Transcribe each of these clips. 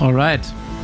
Alright.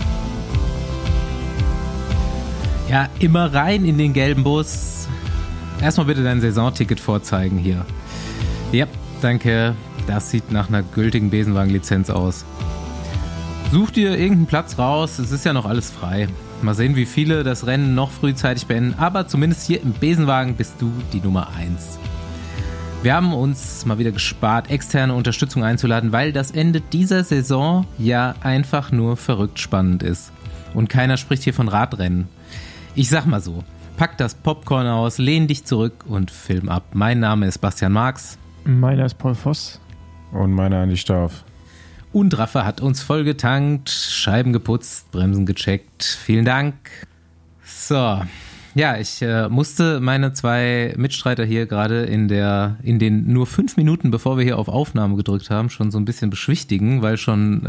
Ja, immer rein in den gelben Bus. Erstmal bitte dein Saisonticket vorzeigen hier. Ja, danke. Das sieht nach einer gültigen Besenwagen-Lizenz aus. Such dir irgendeinen Platz raus, es ist ja noch alles frei. Mal sehen, wie viele das Rennen noch frühzeitig beenden, aber zumindest hier im Besenwagen bist du die Nummer 1. Wir haben uns mal wieder gespart, externe Unterstützung einzuladen, weil das Ende dieser Saison ja einfach nur verrückt spannend ist. Und keiner spricht hier von Radrennen. Ich sag mal so, pack das Popcorn aus, lehn dich zurück und film ab. Mein Name ist Bastian Marx. Meiner ist Paul Voss. Und meiner Andi Stauf. Und Raffe hat uns voll getankt, Scheiben geputzt, Bremsen gecheckt. Vielen Dank. So, ja, ich musste meine 2 Mitstreiter hier gerade in den nur 5 Minuten, bevor wir hier auf Aufnahme gedrückt haben, schon so ein bisschen beschwichtigen, weil schon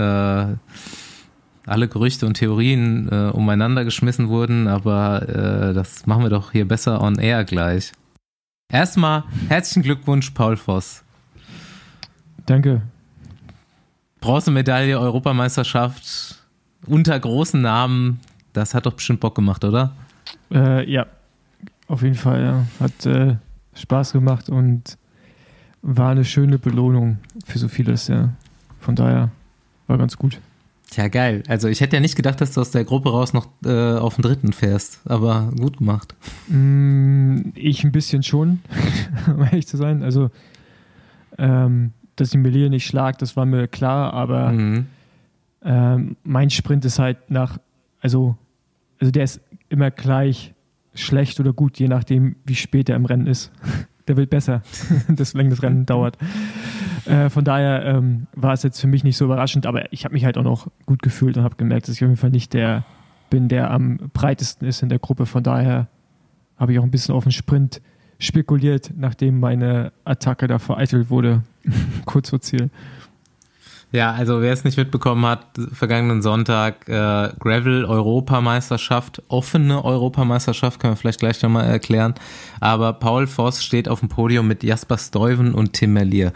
alle Gerüchte und Theorien umeinander geschmissen wurden, aber das machen wir doch hier besser on air gleich. Erstmal herzlichen Glückwunsch, Paul Voss. Danke. Bronzemedaille, Europameisterschaft, unter großen Namen, das hat doch bestimmt Bock gemacht, oder? Ja, auf jeden Fall, ja. Hat Spaß gemacht und war eine schöne Belohnung für so vieles, ja. Von daher war ganz gut. Tja, geil. Also ich hätte ja nicht gedacht, dass du aus der Gruppe raus noch auf den 3. fährst, aber gut gemacht. Ich ein bisschen schon, um ehrlich zu sein. Also, dass die Melie nicht schlagt, das war mir klar, aber mein Sprint ist halt also der ist immer gleich schlecht oder gut, je nachdem, wie spät er im Rennen ist. Der wird besser, deswegen das Rennen dauert. Von daher war es jetzt für mich nicht so überraschend, aber ich habe mich halt auch noch gut gefühlt und habe gemerkt, dass ich auf jeden Fall nicht der bin, der am breitesten ist in der Gruppe. Von daher habe ich auch ein bisschen auf den Sprint spekuliert, nachdem meine Attacke da vereitelt wurde, kurz vor Ziel. Ja, also wer es nicht mitbekommen hat, vergangenen Sonntag Gravel-Europameisterschaft, offene Europameisterschaft, können wir vielleicht gleich nochmal erklären, aber Paul Voss steht auf dem Podium mit Jasper Stuyven und Tim Merlier.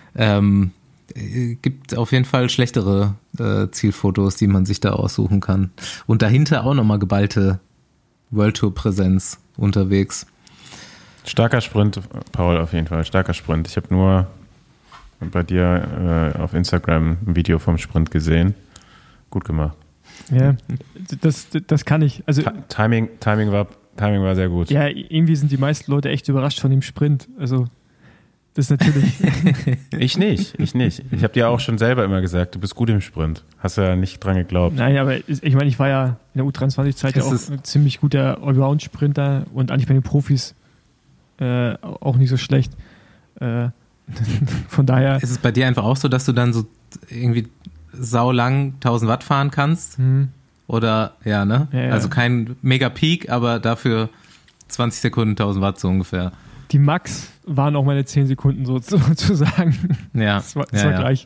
Gibt auf jeden Fall schlechtere Zielfotos, die man sich da aussuchen kann. Und dahinter auch nochmal geballte World Tour Präsenz unterwegs. Starker Sprint, Paul, auf jeden Fall. Starker Sprint. Ich habe nur bei dir auf Instagram ein Video vom Sprint gesehen. Gut gemacht. Ja, das kann ich. Also Timing war sehr gut. Ja, irgendwie sind die meisten Leute echt überrascht von dem Sprint. Also das ist natürlich... Ich nicht. Ich habe dir auch schon selber immer gesagt, du bist gut im Sprint. Hast ja nicht dran geglaubt. Nein, aber ich meine, ich war ja in der U23-Zeit ja auch ein ziemlich guter Allround-Sprinter und eigentlich bei den Profis auch nicht so schlecht. Von daher... Ist es bei dir einfach auch so, dass du dann so irgendwie saulang 1000 Watt fahren kannst? Oder, ja, ne? Ja. Also kein Mega-Peak, aber dafür 20 Sekunden 1000 Watt so ungefähr. Die Max waren auch meine 10 Sekunden sozusagen. Ja. Das war gleich.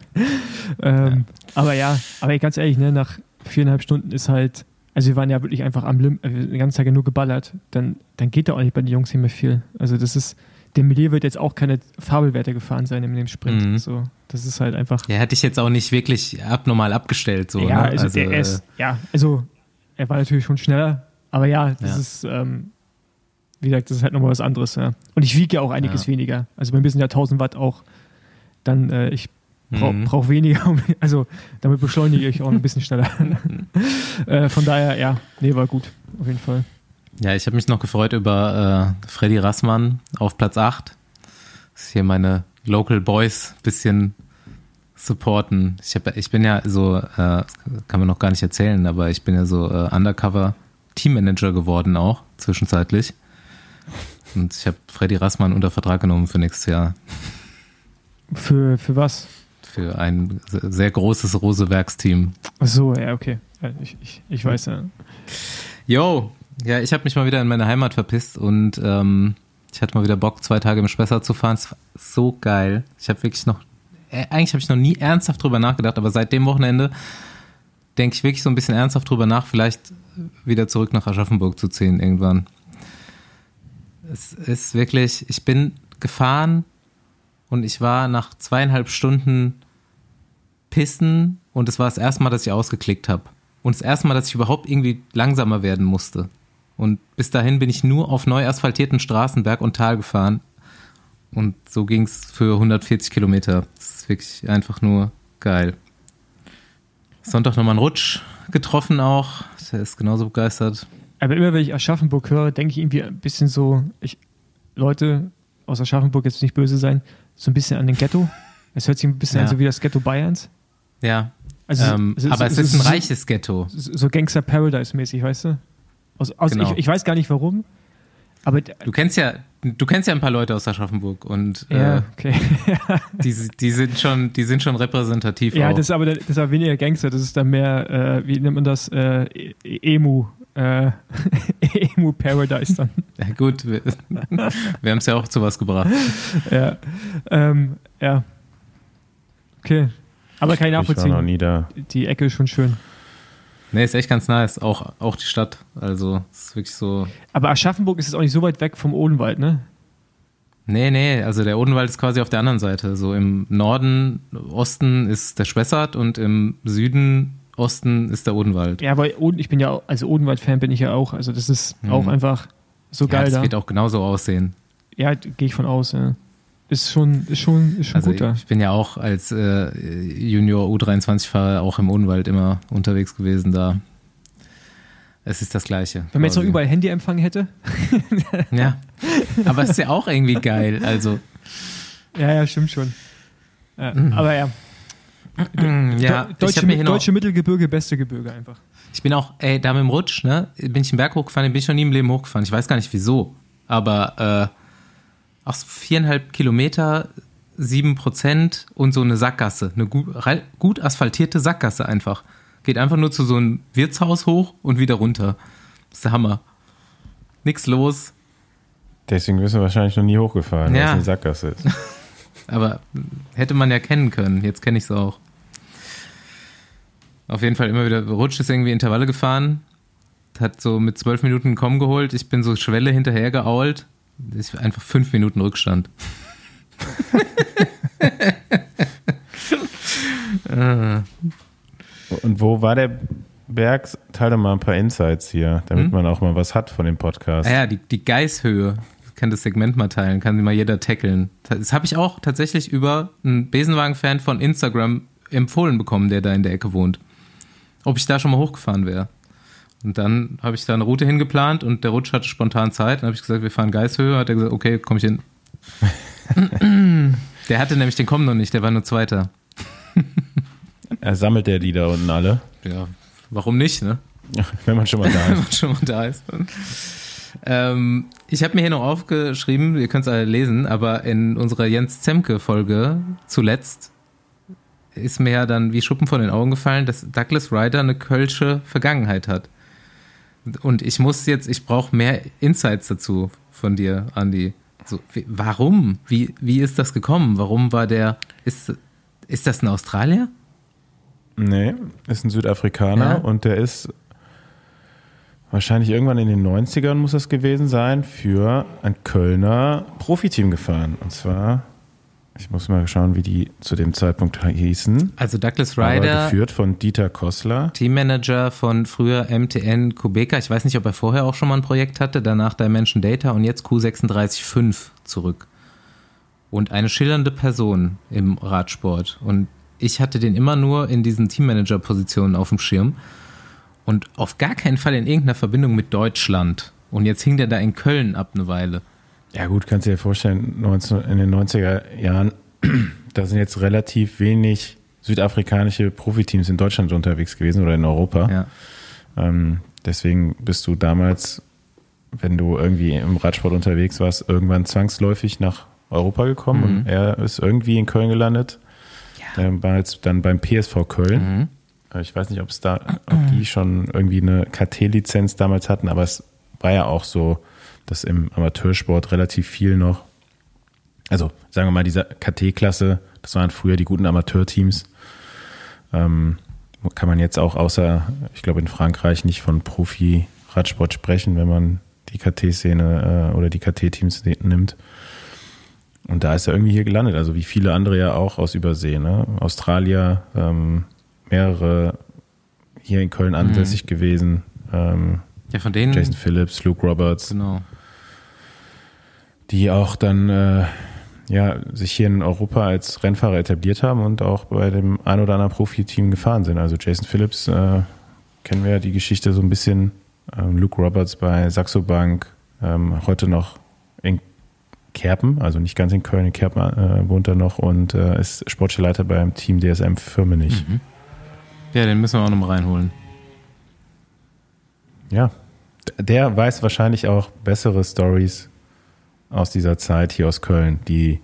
Aber ganz ehrlich, ne, nach 4,5 Stunden ist halt, also wir waren ja wirklich einfach am Limit, den ganzen Tag ja nur geballert, dann geht da auch nicht bei den Jungs nicht mehr viel. Also das ist, der Melier wird jetzt auch keine Fabelwerte gefahren sein in dem Sprint. So, das ist halt einfach. Ja, hätte ich jetzt auch nicht wirklich abnormal abgestellt. So, ja, ne? Also er war natürlich schon schneller, aber das ist, wie gesagt, das ist halt nochmal was anderes. Ja. Und ich wiege ja auch einiges weniger. Also bei mir sind ja 1000 Watt auch, dann ich brauche weniger, also damit beschleunige ich auch ein bisschen schneller. Von daher, war gut, auf jeden Fall. Ja, ich habe mich noch gefreut über Freddy Rassmann auf Platz 8. Das ist hier meine Local Boys bisschen supporten. Ich bin ja so, kann man noch gar nicht erzählen, aber ich bin ja so Undercover Teammanager geworden auch, zwischenzeitlich. Und ich habe Freddy Rassmann unter Vertrag genommen für nächstes Jahr. Für was? Für ein sehr großes Rosewerksteam. Ach so, ja, okay. Ja, ich weiß ja. Yo, ja, ich habe mich mal wieder in meine Heimat verpisst und ich hatte mal wieder Bock, 2 Tage im Spessart zu fahren. Es war so geil. Eigentlich habe ich noch nie ernsthaft drüber nachgedacht, aber seit dem Wochenende denke ich wirklich so ein bisschen ernsthaft drüber nach, vielleicht wieder zurück nach Aschaffenburg zu ziehen irgendwann. Es ist wirklich, ich bin gefahren und ich war nach 2,5 Stunden pissen und es war das erste Mal, dass ich ausgeklickt habe. und das erste Mal, dass ich überhaupt irgendwie langsamer werden musste. Und bis dahin bin ich nur auf neu asphaltierten Straßen Berg und Tal gefahren. Und so ging es für 140 Kilometer. Das ist wirklich einfach nur geil. Sonntag nochmal einen Rutsch getroffen auch. Der ist genauso begeistert. Aber immer, wenn ich Aschaffenburg höre, denke ich irgendwie ein bisschen so, Leute aus Aschaffenburg, jetzt nicht böse sein, so ein bisschen an den Ghetto. Es hört sich ein bisschen an so wie das Ghetto Bayerns. Ja, also, aber es ist ein reiches Ghetto. So Gangster Paradise-mäßig, weißt du? Genau. Ich weiß gar nicht warum, aber du kennst ja ein paar Leute aus Aschaffenburg und ja, okay. die sind schon repräsentativ. Ja, auch. das ist aber weniger Gangster, das ist dann mehr, wie nennt man das, Emu Paradise dann. Ja gut, wir haben es ja auch zu was gebracht. Ja, ja. Okay, aber kann ich nachvollziehen. Ich war noch nie da. Die Ecke ist schon schön. Nee, ist echt ganz nice. Auch die Stadt. Also, es ist wirklich so. Aber Aschaffenburg ist jetzt auch nicht so weit weg vom Odenwald, ne? Nee. Also, der Odenwald ist quasi auf der anderen Seite. So im Norden, Osten ist der Spessart und im Süden, Osten ist der Odenwald. Ja, aber ich bin ja, also Odenwald-Fan bin ich ja auch. Also, das ist auch einfach so geil da. Das wird auch genauso aussehen. Ja, gehe ich von aus, ja. Ist schon also gut da. Ich bin ja auch als Junior U23-Fahrer auch im Odenwald immer unterwegs gewesen da. Es ist das Gleiche. Wenn man jetzt noch überall Handyempfang hätte. Ja, aber es ist ja auch irgendwie geil. Also. Ja, stimmt schon. Ja, aber ja. Ja, deutsche Mittelgebirge, beste Gebirge einfach. Ich bin auch, da mit dem Rutsch, ne, bin ich einen Berg hochgefahren, den bin ich noch nie im Leben hochgefahren. Ich weiß gar nicht wieso, aber auch so 4,5 Kilometer, 7% und so eine Sackgasse, eine gut asphaltierte Sackgasse einfach. Geht einfach nur zu so einem Wirtshaus hoch und wieder runter. Das ist der Hammer. Nix los. Deswegen bist du wahrscheinlich noch nie hochgefahren, weil es eine Sackgasse ist. Aber hätte man ja kennen können. Jetzt kenne ich es auch. Auf jeden Fall immer wieder rutscht, ist irgendwie Intervalle gefahren. Hat so mit 12 Minuten einen Komm geholt. Ich bin so Schwelle hinterher geault. Das ist einfach 5 Minuten Rückstand. Und wo war der Berg? Teile mal ein paar Insights hier, damit man auch mal was hat von dem Podcast. Ja, die Geißhöhe. Ich kann das Segment mal teilen, kann mal jeder tackeln. Das habe ich auch tatsächlich über einen Besenwagen-Fan von Instagram empfohlen bekommen, der da in der Ecke wohnt. Ob ich da schon mal hochgefahren wäre. Und dann habe ich da eine Route hingeplant und der Rutsch hatte spontan Zeit. Dann habe ich gesagt, wir fahren Geißhöhe. Hat er gesagt, okay, komm ich hin. Der hatte nämlich den Komm noch nicht, der war nur Zweiter. Er sammelt die da unten alle. Ja, warum nicht, ne? Wenn man schon mal da ist. Wenn man schon mal da ist. Ich habe mir hier noch aufgeschrieben, ihr könnt es alle lesen, aber in unserer Jens Zemke-Folge zuletzt ist mir ja dann wie Schuppen von den Augen gefallen, dass Douglas Ryder eine kölsche Vergangenheit hat. Und ich brauche mehr Insights dazu von dir, Andi. So, warum? Wie ist das gekommen? Warum war ist das ein Australier? Nee, ist ein Südafrikaner und der ist wahrscheinlich irgendwann in den 90ern muss das gewesen sein, für ein Kölner Profiteam gefahren. Und zwar, ich muss mal schauen, wie die zu dem Zeitpunkt hießen. Also Douglas Ryder. Geführt von Dieter Kossler. Teammanager von früher MTN Kubeka. Ich weiß nicht, ob er vorher auch schon mal ein Projekt hatte, danach Dimension Data und jetzt Q365 zurück. Und eine schillernde Person im Radsport. Und ich hatte den immer nur in diesen Teammanager-Positionen auf dem Schirm. Und auf gar keinen Fall in irgendeiner Verbindung mit Deutschland. Und jetzt hing der da in Köln ab eine Weile. Ja gut, kannst du dir vorstellen, in den 90er Jahren, da sind jetzt relativ wenig südafrikanische Profiteams in Deutschland unterwegs gewesen oder in Europa. Ja. Deswegen bist du damals, wenn du irgendwie im Radsport unterwegs warst, irgendwann zwangsläufig nach Europa gekommen. Und er ist irgendwie in Köln gelandet. Ja. Der war jetzt dann beim PSV Köln. Ich weiß nicht, ob die schon irgendwie eine KT-Lizenz damals hatten, aber es war ja auch so, dass im Amateursport relativ viel noch, also sagen wir mal, diese KT-Klasse, das waren früher die guten Amateurteams, kann man jetzt auch außer, ich glaube in Frankreich, nicht von Profi-Radsport sprechen, wenn man die KT-Szene oder die KT-Teams nimmt. Und da ist er irgendwie hier gelandet, also wie viele andere ja auch aus Übersee, ne? Australier, mehrere hier in Köln ansässig gewesen. Ja, von denen. Jason Phillips, Luke Roberts. Genau. Die auch dann sich hier in Europa als Rennfahrer etabliert haben und auch bei dem ein oder anderen Profiteam gefahren sind. Also Jason Phillips kennen wir ja die Geschichte so ein bisschen. Luke Roberts bei Saxo Bank, heute noch in Kerpen, also nicht ganz in Köln, in Kerpen wohnt er noch und ist sportlicher Leiter beim Team DSM Firmenich. Mhm. Ja, den müssen wir auch noch mal reinholen. Ja, der weiß wahrscheinlich auch bessere Stories aus dieser Zeit hier aus Köln, die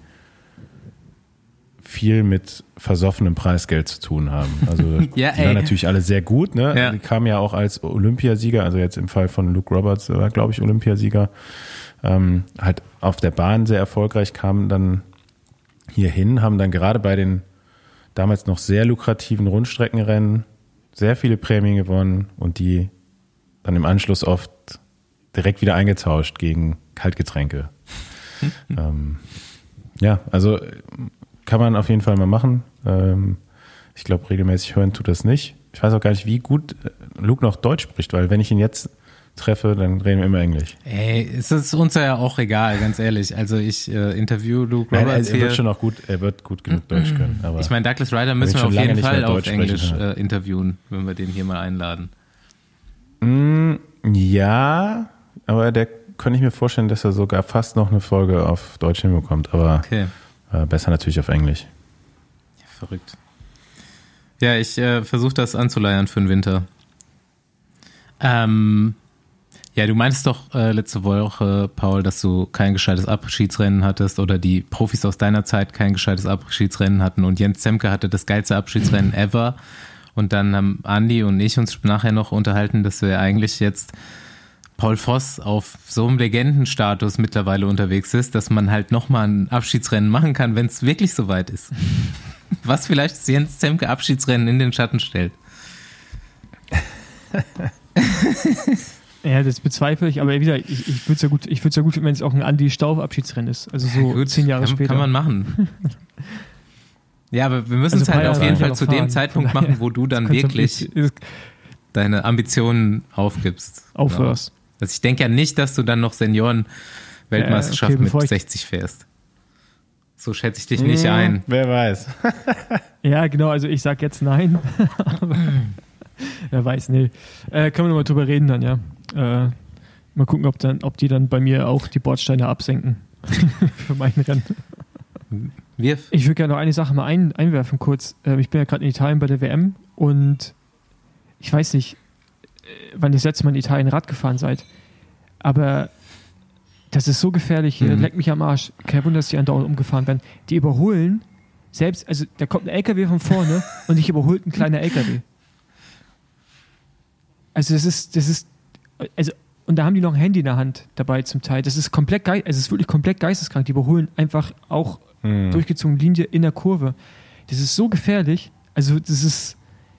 viel mit versoffenem Preisgeld zu tun haben. Also die waren natürlich alle sehr gut, ne? Ja. Die kamen ja auch als Olympiasieger, also jetzt im Fall von Luke Roberts war, glaube ich, Olympiasieger, halt auf der Bahn sehr erfolgreich, kamen dann hierhin, haben dann gerade bei den damals noch sehr lukrativen Rundstreckenrennen sehr viele Prämien gewonnen und die dann im Anschluss oft direkt wieder eingetauscht gegen Kaltgetränke. Also kann man auf jeden Fall mal machen. Ich glaube, regelmäßig hören tut das nicht. Ich weiß auch gar nicht, wie gut Luke noch Deutsch spricht, weil wenn ich ihn jetzt treffe, dann reden wir immer Englisch. Ey, es ist uns ja auch egal, ganz ehrlich. Also ich interview Luke Roberts er wird schon auch gut, er wird gut genug Deutsch können. Aber ich meine, Douglas Ryder müssen wir auf jeden Fall auf Englisch sprechen, interviewen, wenn wir den hier mal einladen. Ja, aber der könnte ich mir vorstellen, dass er sogar fast noch eine Folge auf Deutsch hinbekommt, aber besser natürlich auf Englisch. Ja, verrückt. Ja, ich versuche das anzuleiern für den Winter. Ja, du meintest doch letzte Woche, Paul, dass du kein gescheites Abschiedsrennen hattest oder die Profis aus deiner Zeit kein gescheites Abschiedsrennen hatten und Jens Zemke hatte das geilste Abschiedsrennen ever. Und dann haben Andi und ich uns nachher noch unterhalten, dass wir eigentlich jetzt Paul Voss auf so einem Legendenstatus mittlerweile unterwegs ist, dass man halt nochmal ein Abschiedsrennen machen kann, wenn es wirklich soweit ist. Was vielleicht das Jens Zemke Abschiedsrennen in den Schatten stellt. Ja, das bezweifle ich, aber wieder, ich würde es ja gut finden, wenn es auch ein Andi Stauf Abschiedsrennen ist. Also so gut, 10 Jahre später. Kann man machen. Ja, aber wir müssen es halt auf jeden Fall zu dem Zeitpunkt machen, wo du dann wirklich deine Ambitionen aufgibst. Aufhörst. Genau. Also ich denke ja nicht, dass du dann noch Senioren-Weltmeisterschaft mit 60 fährst. So schätze ich dich nicht ein. Wer weiß. Ja, genau, also ich sag jetzt nein. Wer weiß, nee. Können wir nochmal drüber reden dann, ja. Mal gucken, ob die dann bei mir auch die Bordsteine absenken. Für mein Rennen. Ich würde gerne noch eine Sache mal einwerfen kurz. Ich bin ja gerade in Italien bei der WM und ich weiß nicht, wann ihr das letzte Mal in Italien Rad gefahren seid, aber das ist so gefährlich hier, leck mich am Arsch. Kein Wunder, dass die andauernd umgefahren werden. Die überholen selbst, also da kommt ein LKW von vorne und dich überholt ein kleiner LKW. Also das ist, und da haben die noch ein Handy in der Hand dabei zum Teil. Das ist komplett es ist wirklich komplett geisteskrank. Die überholen einfach auch durchgezogene Linie in der Kurve. Das ist so gefährlich. Also das ist,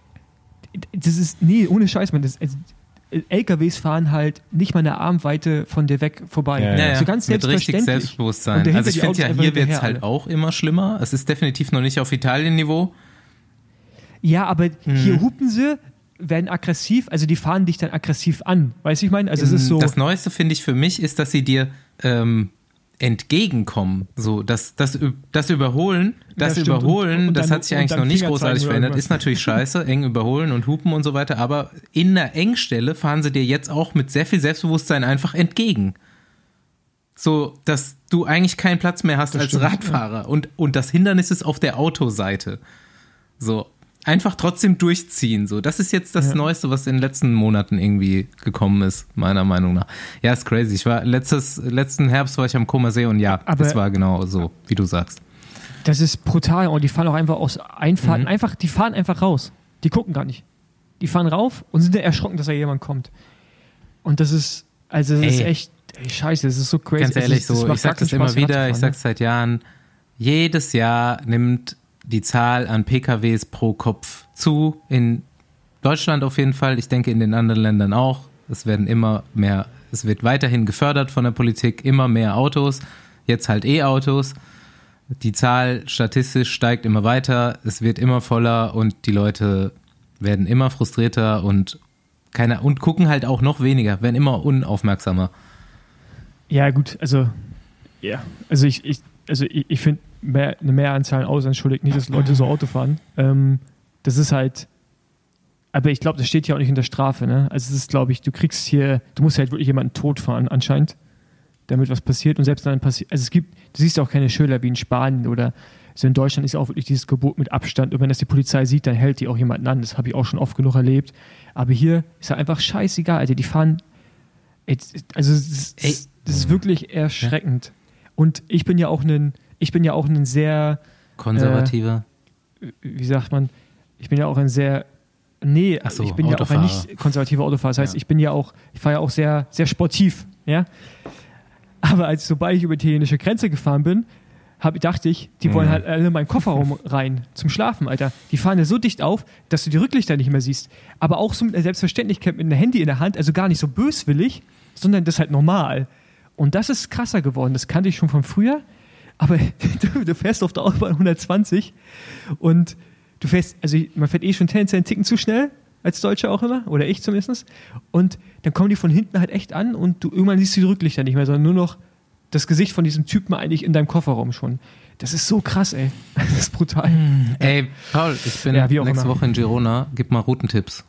nee, ohne Scheiß, man, LKWs fahren halt nicht mal eine Armweite von dir weg vorbei. Ja. So ganz mit richtig selbstverständlich. Selbstbewusstsein. Also ich finde ja, hier wird es halt auch immer schlimmer. Es ist definitiv noch nicht auf Italien-Niveau. Ja, aber hier hupen sie, werden aggressiv, also die fahren dich dann aggressiv an. Weißt du, ich meine? Also es ist so. Das Neueste, finde ich, für mich ist, dass sie dir entgegenkommen. So, das Überholen, das hat sich eigentlich noch nicht großartig verändert. Ist natürlich scheiße, eng überholen und hupen und so weiter, aber in der Engstelle fahren sie dir jetzt auch mit sehr viel Selbstbewusstsein einfach entgegen. So, dass du eigentlich keinen Platz mehr hast als Radfahrer. Ja. Und das Hindernis ist auf der Autoseite. So, einfach trotzdem durchziehen. So, das ist jetzt das Neueste, was in den letzten Monaten irgendwie gekommen ist, meiner Meinung nach. Ja, ist crazy. Ich war letzten Herbst war ich am Comer See und das war genau so, wie du sagst. Das ist brutal und die fahren auch einfach aus Einfahrten, die fahren einfach raus. Die gucken gar nicht. Die fahren rauf und sind dann erschrocken, dass da jemand kommt. Und das ist, also das ist echt, scheiße, das ist so crazy. Ganz ehrlich, ich sag das immer wieder, ich sag's seit Jahren, jedes Jahr nimmt die Zahl an PKWs pro Kopf zu, in Deutschland auf jeden Fall, ich denke in den anderen Ländern auch. Es wird weiterhin gefördert von der Politik, immer mehr Autos, jetzt halt E-Autos. Die Zahl statistisch steigt immer weiter, es wird immer voller und die Leute werden immer frustrierter und gucken halt auch noch weniger, werden immer unaufmerksamer. Ja, gut, also ich finde eine Mehranzahl an Autos entschuldigt nicht, dass Leute so Auto fahren. Das ist halt, aber ich glaube, das steht ja auch nicht in der Strafe, ne? Also es ist, glaube ich, du musst halt wirklich jemanden tot fahren anscheinend, damit was passiert und selbst dann passiert, also du siehst auch keine Schilder wie in Spanien oder so in Deutschland ist auch wirklich dieses Gebot mit Abstand und wenn das die Polizei sieht, dann hält die auch jemanden an, das habe ich auch schon oft genug erlebt, aber hier ist halt einfach scheißegal, Alter, die fahren, also das ist wirklich erschreckend und ich bin ja auch ein sehr konservativer, wie sagt man, ich bin ja auch ein sehr ich bin ja auch ein nicht konservativer Autofahrer. Das heißt, ich fahre ja auch sehr, sehr sportiv, ja. Aber sobald ich über die italienische Grenze gefahren bin, dachte ich, die wollen halt alle in meinen Kofferraum rein zum Schlafen, Alter. Die fahren ja so dicht auf, dass du die Rücklichter nicht mehr siehst. Aber auch so mit der Selbstverständlichkeit mit einem Handy in der Hand, also gar nicht so böswillig, sondern das ist halt normal. Und das ist krasser geworden. Das kannte ich schon von früher. Aber du fährst auf der Autobahn 120 und man fährt schon tendenziell einen Ticken zu schnell, als Deutscher auch immer, oder ich zumindest. Und dann kommen die von hinten halt echt an und irgendwann siehst du die Rücklichter nicht mehr, sondern nur noch das Gesicht von diesem Typen eigentlich in deinem Kofferraum schon. Das ist so krass, ey. Das ist brutal. Ey, Paul, ich bin nächste Woche in Girona. Gib mal Routentipps.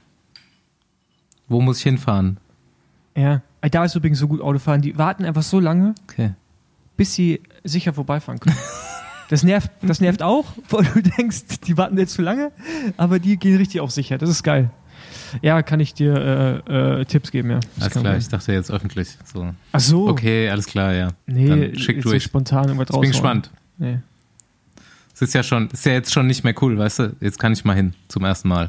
Wo muss ich hinfahren? Ja, da ist übrigens so gut Autofahren. Die warten einfach so lange, bis sie sicher vorbeifahren können. Das nervt auch, weil du denkst, die warten jetzt zu lange, aber die gehen richtig auf sicher. Das ist geil. Ja, kann ich dir Tipps geben, ja. Alles klar, ich dachte jetzt öffentlich. So. Ach so. Okay, alles klar, ja. Nee, dann schick durch. So spontan irgendwas raus. Ich bin gespannt. Nee. Es ist ja jetzt schon nicht mehr cool, weißt du? Jetzt kann ich mal hin, zum ersten Mal.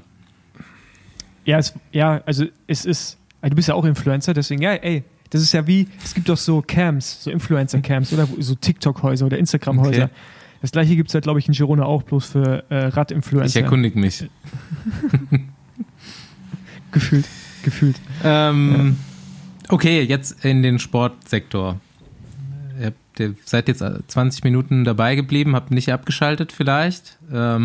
Ja, also es ist, du bist ja auch Influencer, deswegen, ja, ey, das ist ja es gibt doch so Camps, so Influencer-Camps oder so TikTok-Häuser oder Instagram-Häuser. Okay. Das gleiche gibt es halt, glaube ich, in Girona auch, bloß für Radinfluencer. Ich erkundige mich. Gefühlt. Okay, jetzt in den Sportsektor. Ihr seid jetzt 20 Minuten dabei geblieben, habt nicht abgeschaltet vielleicht.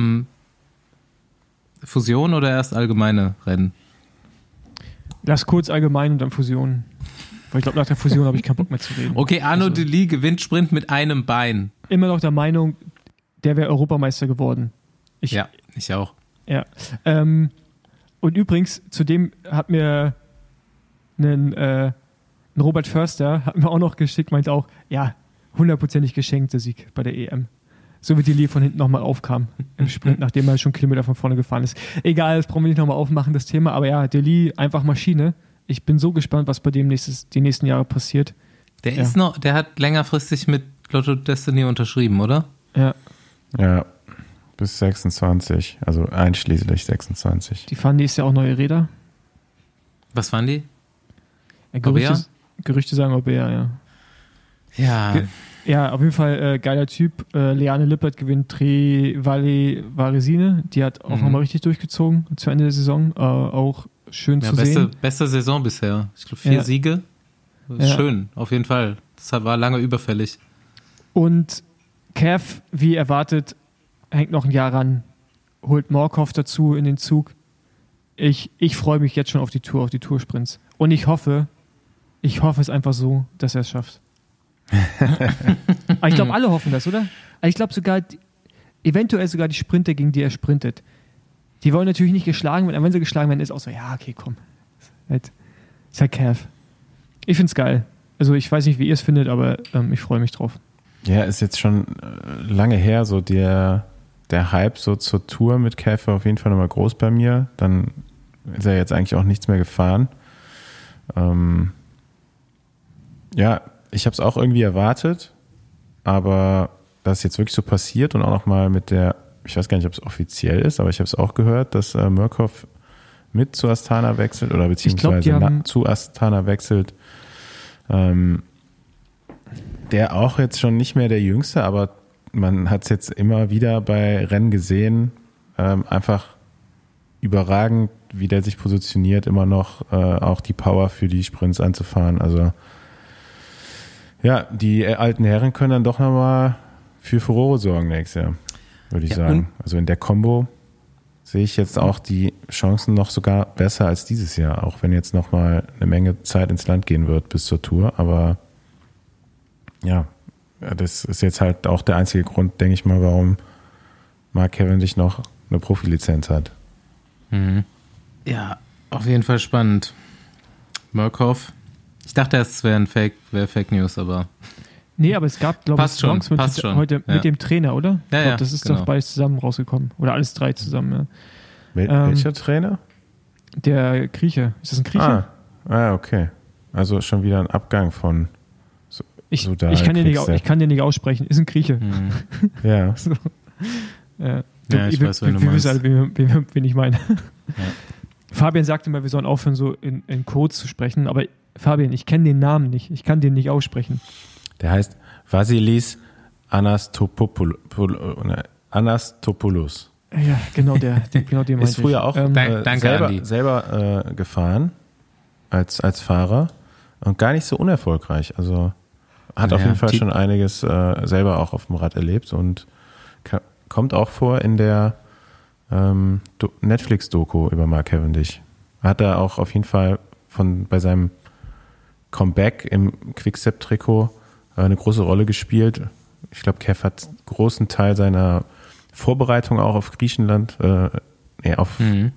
Fusion oder erst allgemeine Rennen? Lass kurz allgemein und dann Fusion. Weil ich glaube, nach der Fusion habe ich keinen Bock mehr zu reden. Okay, Arnaud Delis gewinnt Sprint mit einem Bein. Immer noch der Meinung, der wäre Europameister geworden. Ich auch. Ja. Und übrigens, zudem hat mir ein Robert Förster hat mir auch noch geschickt, meinte auch, ja, 100% geschenkt der Sieg bei der EM. So wie Delis von hinten nochmal aufkam im Sprint, nachdem er schon Kilometer von vorne gefahren ist. Egal, das brauchen wir nicht nochmal aufmachen, das Thema. Aber ja, Delis, einfach Maschine. Ich bin so gespannt, was bei dem die nächsten Jahre passiert. Der hat längerfristig mit Lotto Destiny unterschrieben, oder? Ja. Ja, bis 26, also einschließlich 26. Die fahren nächstes Jahr auch neue Räder. Was fahren die? Ja, Gerüchte sagen Orbea, ja. Ja. Ja, auf jeden Fall geiler Typ. Liane Lippert gewinnt Tre Valle Varesine. Die hat auch nochmal richtig durchgezogen zu Ende der Saison. Auch schön zu sehen. Beste Saison bisher. Ich glaube 4 Siege. Schön, auf jeden Fall. Das war lange überfällig. Und Cav, wie erwartet, hängt noch ein Jahr ran. Holt Morkov dazu in den Zug. Ich freue mich jetzt schon auf die Toursprints. Und ich hoffe es einfach so, dass er es schafft. Aber ich glaube, alle hoffen das, oder? Ich glaube eventuell sogar die Sprinter, gegen die er sprintet. Die wollen natürlich nicht geschlagen werden, aber wenn sie geschlagen werden, ist auch so, ja, okay, komm. Ist halt Cav. Ich find's geil. Also ich weiß nicht, wie ihr es findet, aber ich freue mich drauf. Ja, ist jetzt schon lange her, so der Hype so zur Tour mit Cav war auf jeden Fall nochmal groß bei mir. Dann ist er jetzt eigentlich auch nichts mehr gefahren. Ja, ich habe es auch irgendwie erwartet, aber dass es jetzt wirklich so passiert und auch nochmal mit ich weiß gar nicht, ob es offiziell ist, aber ich habe es auch gehört, dass Morkov mit zu Astana wechselt oder beziehungsweise zu Astana wechselt. Der auch jetzt schon nicht mehr der Jüngste, aber man hat es jetzt immer wieder bei Rennen gesehen, einfach überragend, wie der sich positioniert, immer noch auch die Power für die Sprints anzufahren. Also ja, die alten Herren können dann doch nochmal für Furore sorgen nächstes Jahr, würde ich sagen. Also in der Kombo sehe ich jetzt auch die Chancen noch sogar besser als dieses Jahr, auch wenn jetzt nochmal eine Menge Zeit ins Land gehen wird bis zur Tour. Aber ja, das ist jetzt halt auch der einzige Grund, denke ich mal, warum Mark Cavendish noch eine Profilizenz hat. Mhm. Ja, auf jeden Fall spannend. Murkoff. Ich dachte erst, es wäre Fake News, aber... Nee, aber es gab, glaube ich, Songs heute mit dem Trainer, oder? Ja, ich glaub, das ist genau. Doch beides zusammen rausgekommen. Oder alles drei zusammen, ja. Welcher Trainer? Der Grieche. Ist das ein Grieche? Okay. Also schon wieder ein Abgang von ich kann den nicht aussprechen. Ist ein Grieche. Mhm. Ja. So. Ja, ich weiß, wen du meinst. Alle, wen ich meine. Ja. Fabian sagte mal, wir sollen aufhören, so in Codes zu sprechen. Aber Fabian, ich kenne den Namen nicht. Ich kann den nicht aussprechen. Der heißt Vasilis Anastopoulos. Ja, genau den meinte ich. Ist früher auch selber gefahren als Fahrer und gar nicht so unerfolgreich. Also hat auf jeden Fall schon einiges selber auch auf dem Rad erlebt und kommt auch vor in der Netflix-Doku über Mark Cavendish. Hat er auch auf jeden Fall bei seinem Comeback im Quickstep-Trikot eine große Rolle gespielt. Ich glaube, Kev hat einen großen Teil seiner Vorbereitung auch auf Griechenland, auf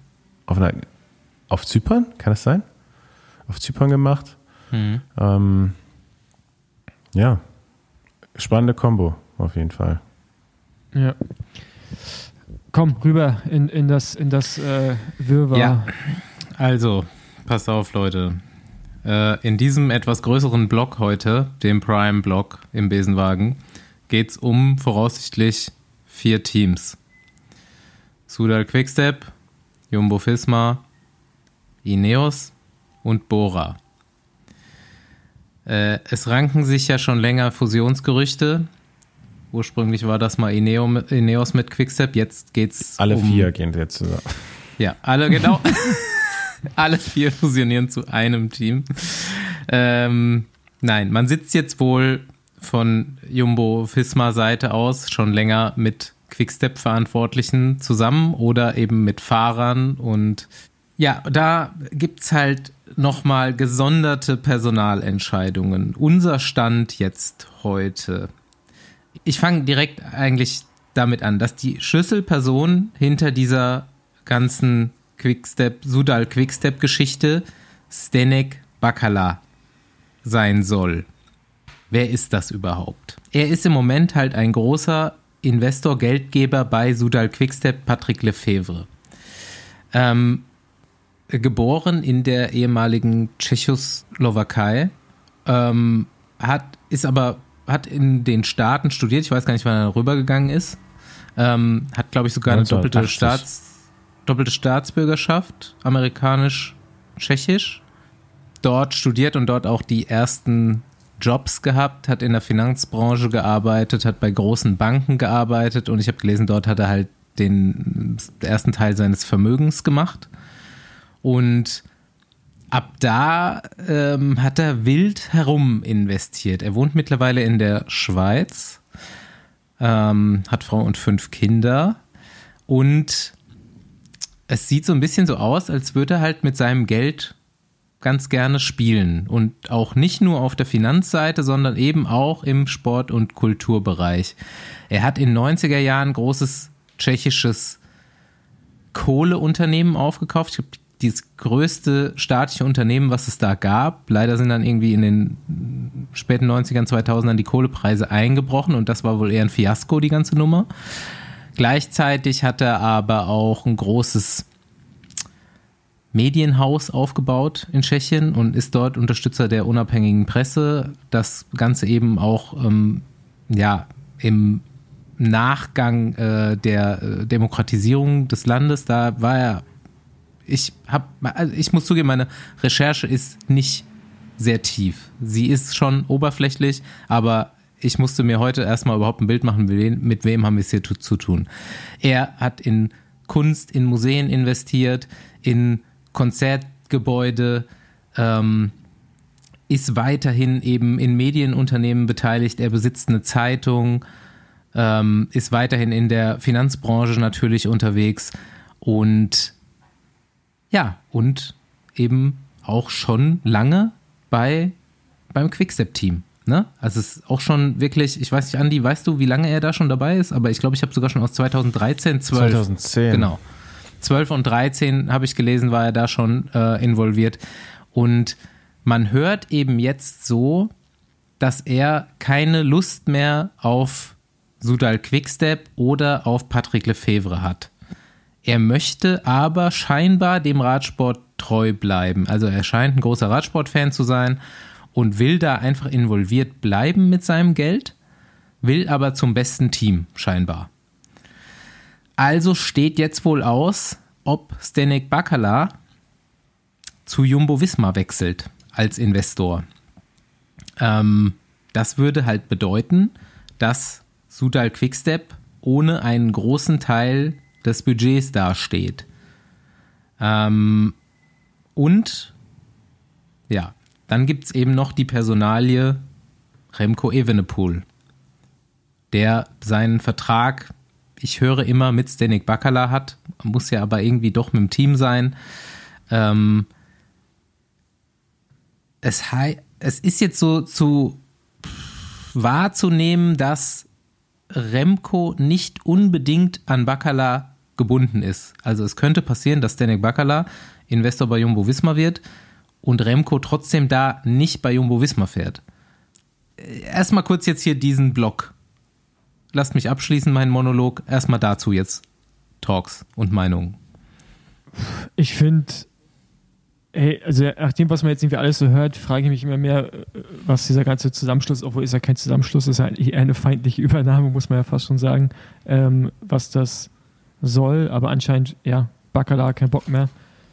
Zypern, kann das sein? Auf Zypern gemacht. Mhm. Ja, spannende Kombo auf jeden Fall. Ja. Komm, rüber in das Wirrwarr. Ja, also, passt auf, Leute. In diesem etwas größeren Block heute, dem Prime-Block im Besenwagen, geht es um voraussichtlich 4 Teams. Soudal Quickstep, Jumbo-Visma, Ineos und Bora. Es ranken sich ja schon länger Fusionsgerüchte. Ursprünglich war das mal Ineos mit Quickstep, jetzt geht's alle 4 gehen jetzt zusammen. Ja, alle, genau. Alle 4 fusionieren zu einem Team. Nein, man sitzt jetzt wohl von Jumbo-Visma-Seite aus schon länger mit Quickstep-Verantwortlichen zusammen oder eben mit Fahrern. Und ja, da gibt's halt nochmal gesonderte Personalentscheidungen. Unser Stand jetzt heute. Ich fange direkt eigentlich damit an, dass die Schlüsselperson hinter dieser ganzen Soudal Quickstep-Geschichte Zdeněk Bakala sein soll. Wer ist das überhaupt? Er ist im Moment halt ein großer Investor, Geldgeber bei Soudal Quickstep, Patrick Lefevre. Geboren in der ehemaligen Tschechoslowakei, hat in den Staaten studiert, ich weiß gar nicht, wann er rübergegangen ist, hat, glaube ich, sogar eine doppelte Staatsbürgerschaft, amerikanisch-tschechisch, dort studiert und dort auch die ersten Jobs gehabt, hat in der Finanzbranche gearbeitet, hat bei großen Banken gearbeitet und ich habe gelesen, dort hat er halt den ersten Teil seines Vermögens gemacht und ab da hat er wild herum investiert. Er wohnt mittlerweile in der Schweiz, hat Frau und 5 Kinder und es sieht so ein bisschen so aus, als würde er halt mit seinem Geld ganz gerne spielen und auch nicht nur auf der Finanzseite, sondern eben auch im Sport- und Kulturbereich. Er hat in den 90er Jahren ein großes tschechisches Kohleunternehmen aufgekauft. Ich glaube, das größte staatliche Unternehmen, was es da gab. Leider sind dann irgendwie in den späten 90ern, 2000ern die Kohlepreise eingebrochen und das war wohl eher ein Fiasko, die ganze Nummer. Gleichzeitig hat er aber auch ein großes Medienhaus aufgebaut in Tschechien und ist dort Unterstützer der unabhängigen Presse. Das Ganze eben auch im Nachgang der Demokratisierung des Landes. Da war er, ich muss zugeben, meine Recherche ist nicht sehr tief. Sie ist schon oberflächlich, aber ich musste mir heute erstmal überhaupt ein Bild machen, mit wem haben wir es hier zu tun. Er hat in Kunst, in Museen investiert, in Konzertgebäude, ist weiterhin eben in Medienunternehmen beteiligt. Er besitzt eine Zeitung, ist weiterhin in der Finanzbranche natürlich unterwegs Und ja, und eben auch schon lange beim Quickstep-Team. Ne? Also es ist auch schon wirklich, ich weiß nicht, Andi, weißt du, wie lange er da schon dabei ist? Aber ich glaube, ich habe sogar schon aus 2013, 12. 2010. Genau. 12 und 13 habe ich gelesen, war er da schon involviert. Und man hört eben jetzt so, dass er keine Lust mehr auf Soudal Quickstep oder auf Patrick Lefevre hat. Er möchte aber scheinbar dem Radsport treu bleiben. Also er scheint ein großer Radsportfan zu sein und will da einfach involviert bleiben mit seinem Geld, will aber zum besten Team scheinbar. Also steht jetzt wohl aus, ob Zdeněk Bakala zu Jumbo-Visma wechselt als Investor. Das würde halt bedeuten, dass Soudal Quickstep ohne einen großen Teil des Budgets dasteht. Und ja, dann gibt es eben noch die Personalie Remco Evenepoel, der seinen Vertrag, ich höre immer, mit Zdeněk Bakala hat, muss ja aber irgendwie doch mit dem Team sein. Es ist jetzt so wahrzunehmen, dass Remco nicht unbedingt an Bakala gebunden ist. Also es könnte passieren, dass Zdeněk Bakala Investor bei Jumbo-Visma wird und Remco trotzdem da nicht bei Jumbo-Visma fährt. Erstmal kurz jetzt hier diesen Block. Lasst mich abschließen, meinen Monolog. Erstmal dazu jetzt Talks und Meinungen. Ich finde, also nach dem, was man jetzt irgendwie alles so hört, frage ich mich immer mehr, was dieser ganze Zusammenschluss, obwohl ist ja kein Zusammenschluss, ist ja eigentlich eher eine feindliche Übernahme, muss man ja fast schon sagen, was das soll, aber anscheinend, ja, Bakala hat keinen Bock mehr.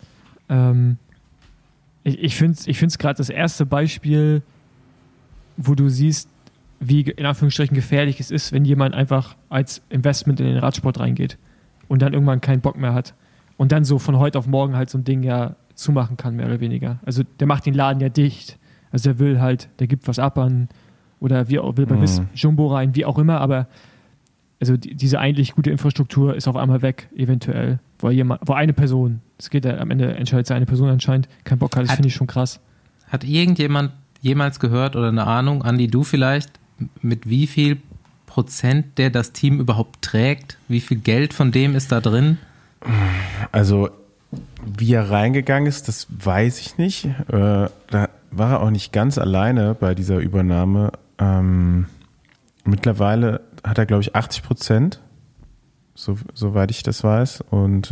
Ich finde es gerade das erste Beispiel, wo du siehst, wie in Anführungsstrichen gefährlich es ist, wenn jemand einfach als Investment in den Radsport reingeht und dann irgendwann keinen Bock mehr hat und dann so von heute auf morgen halt so ein Ding ja zumachen kann, mehr oder weniger. Also der macht den Laden ja dicht. Also der gibt was ab an oder will bei Jumbo rein, wie auch immer, aber also diese eigentlich gute Infrastruktur ist auf einmal weg, eventuell, wo eine Person, es geht ja am Ende, entscheidet sich eine Person anscheinend, keinen Bock hat, das finde ich schon krass. Hat irgendjemand jemals gehört oder eine Ahnung, Andi, du vielleicht, mit wie viel Prozent der das Team überhaupt trägt? Wie viel Geld von dem ist da drin? Also wie er reingegangen ist, das weiß ich nicht. Da war er auch nicht ganz alleine bei dieser Übernahme. Mittlerweile hat er, glaube ich, 80%, soweit ich das weiß. Und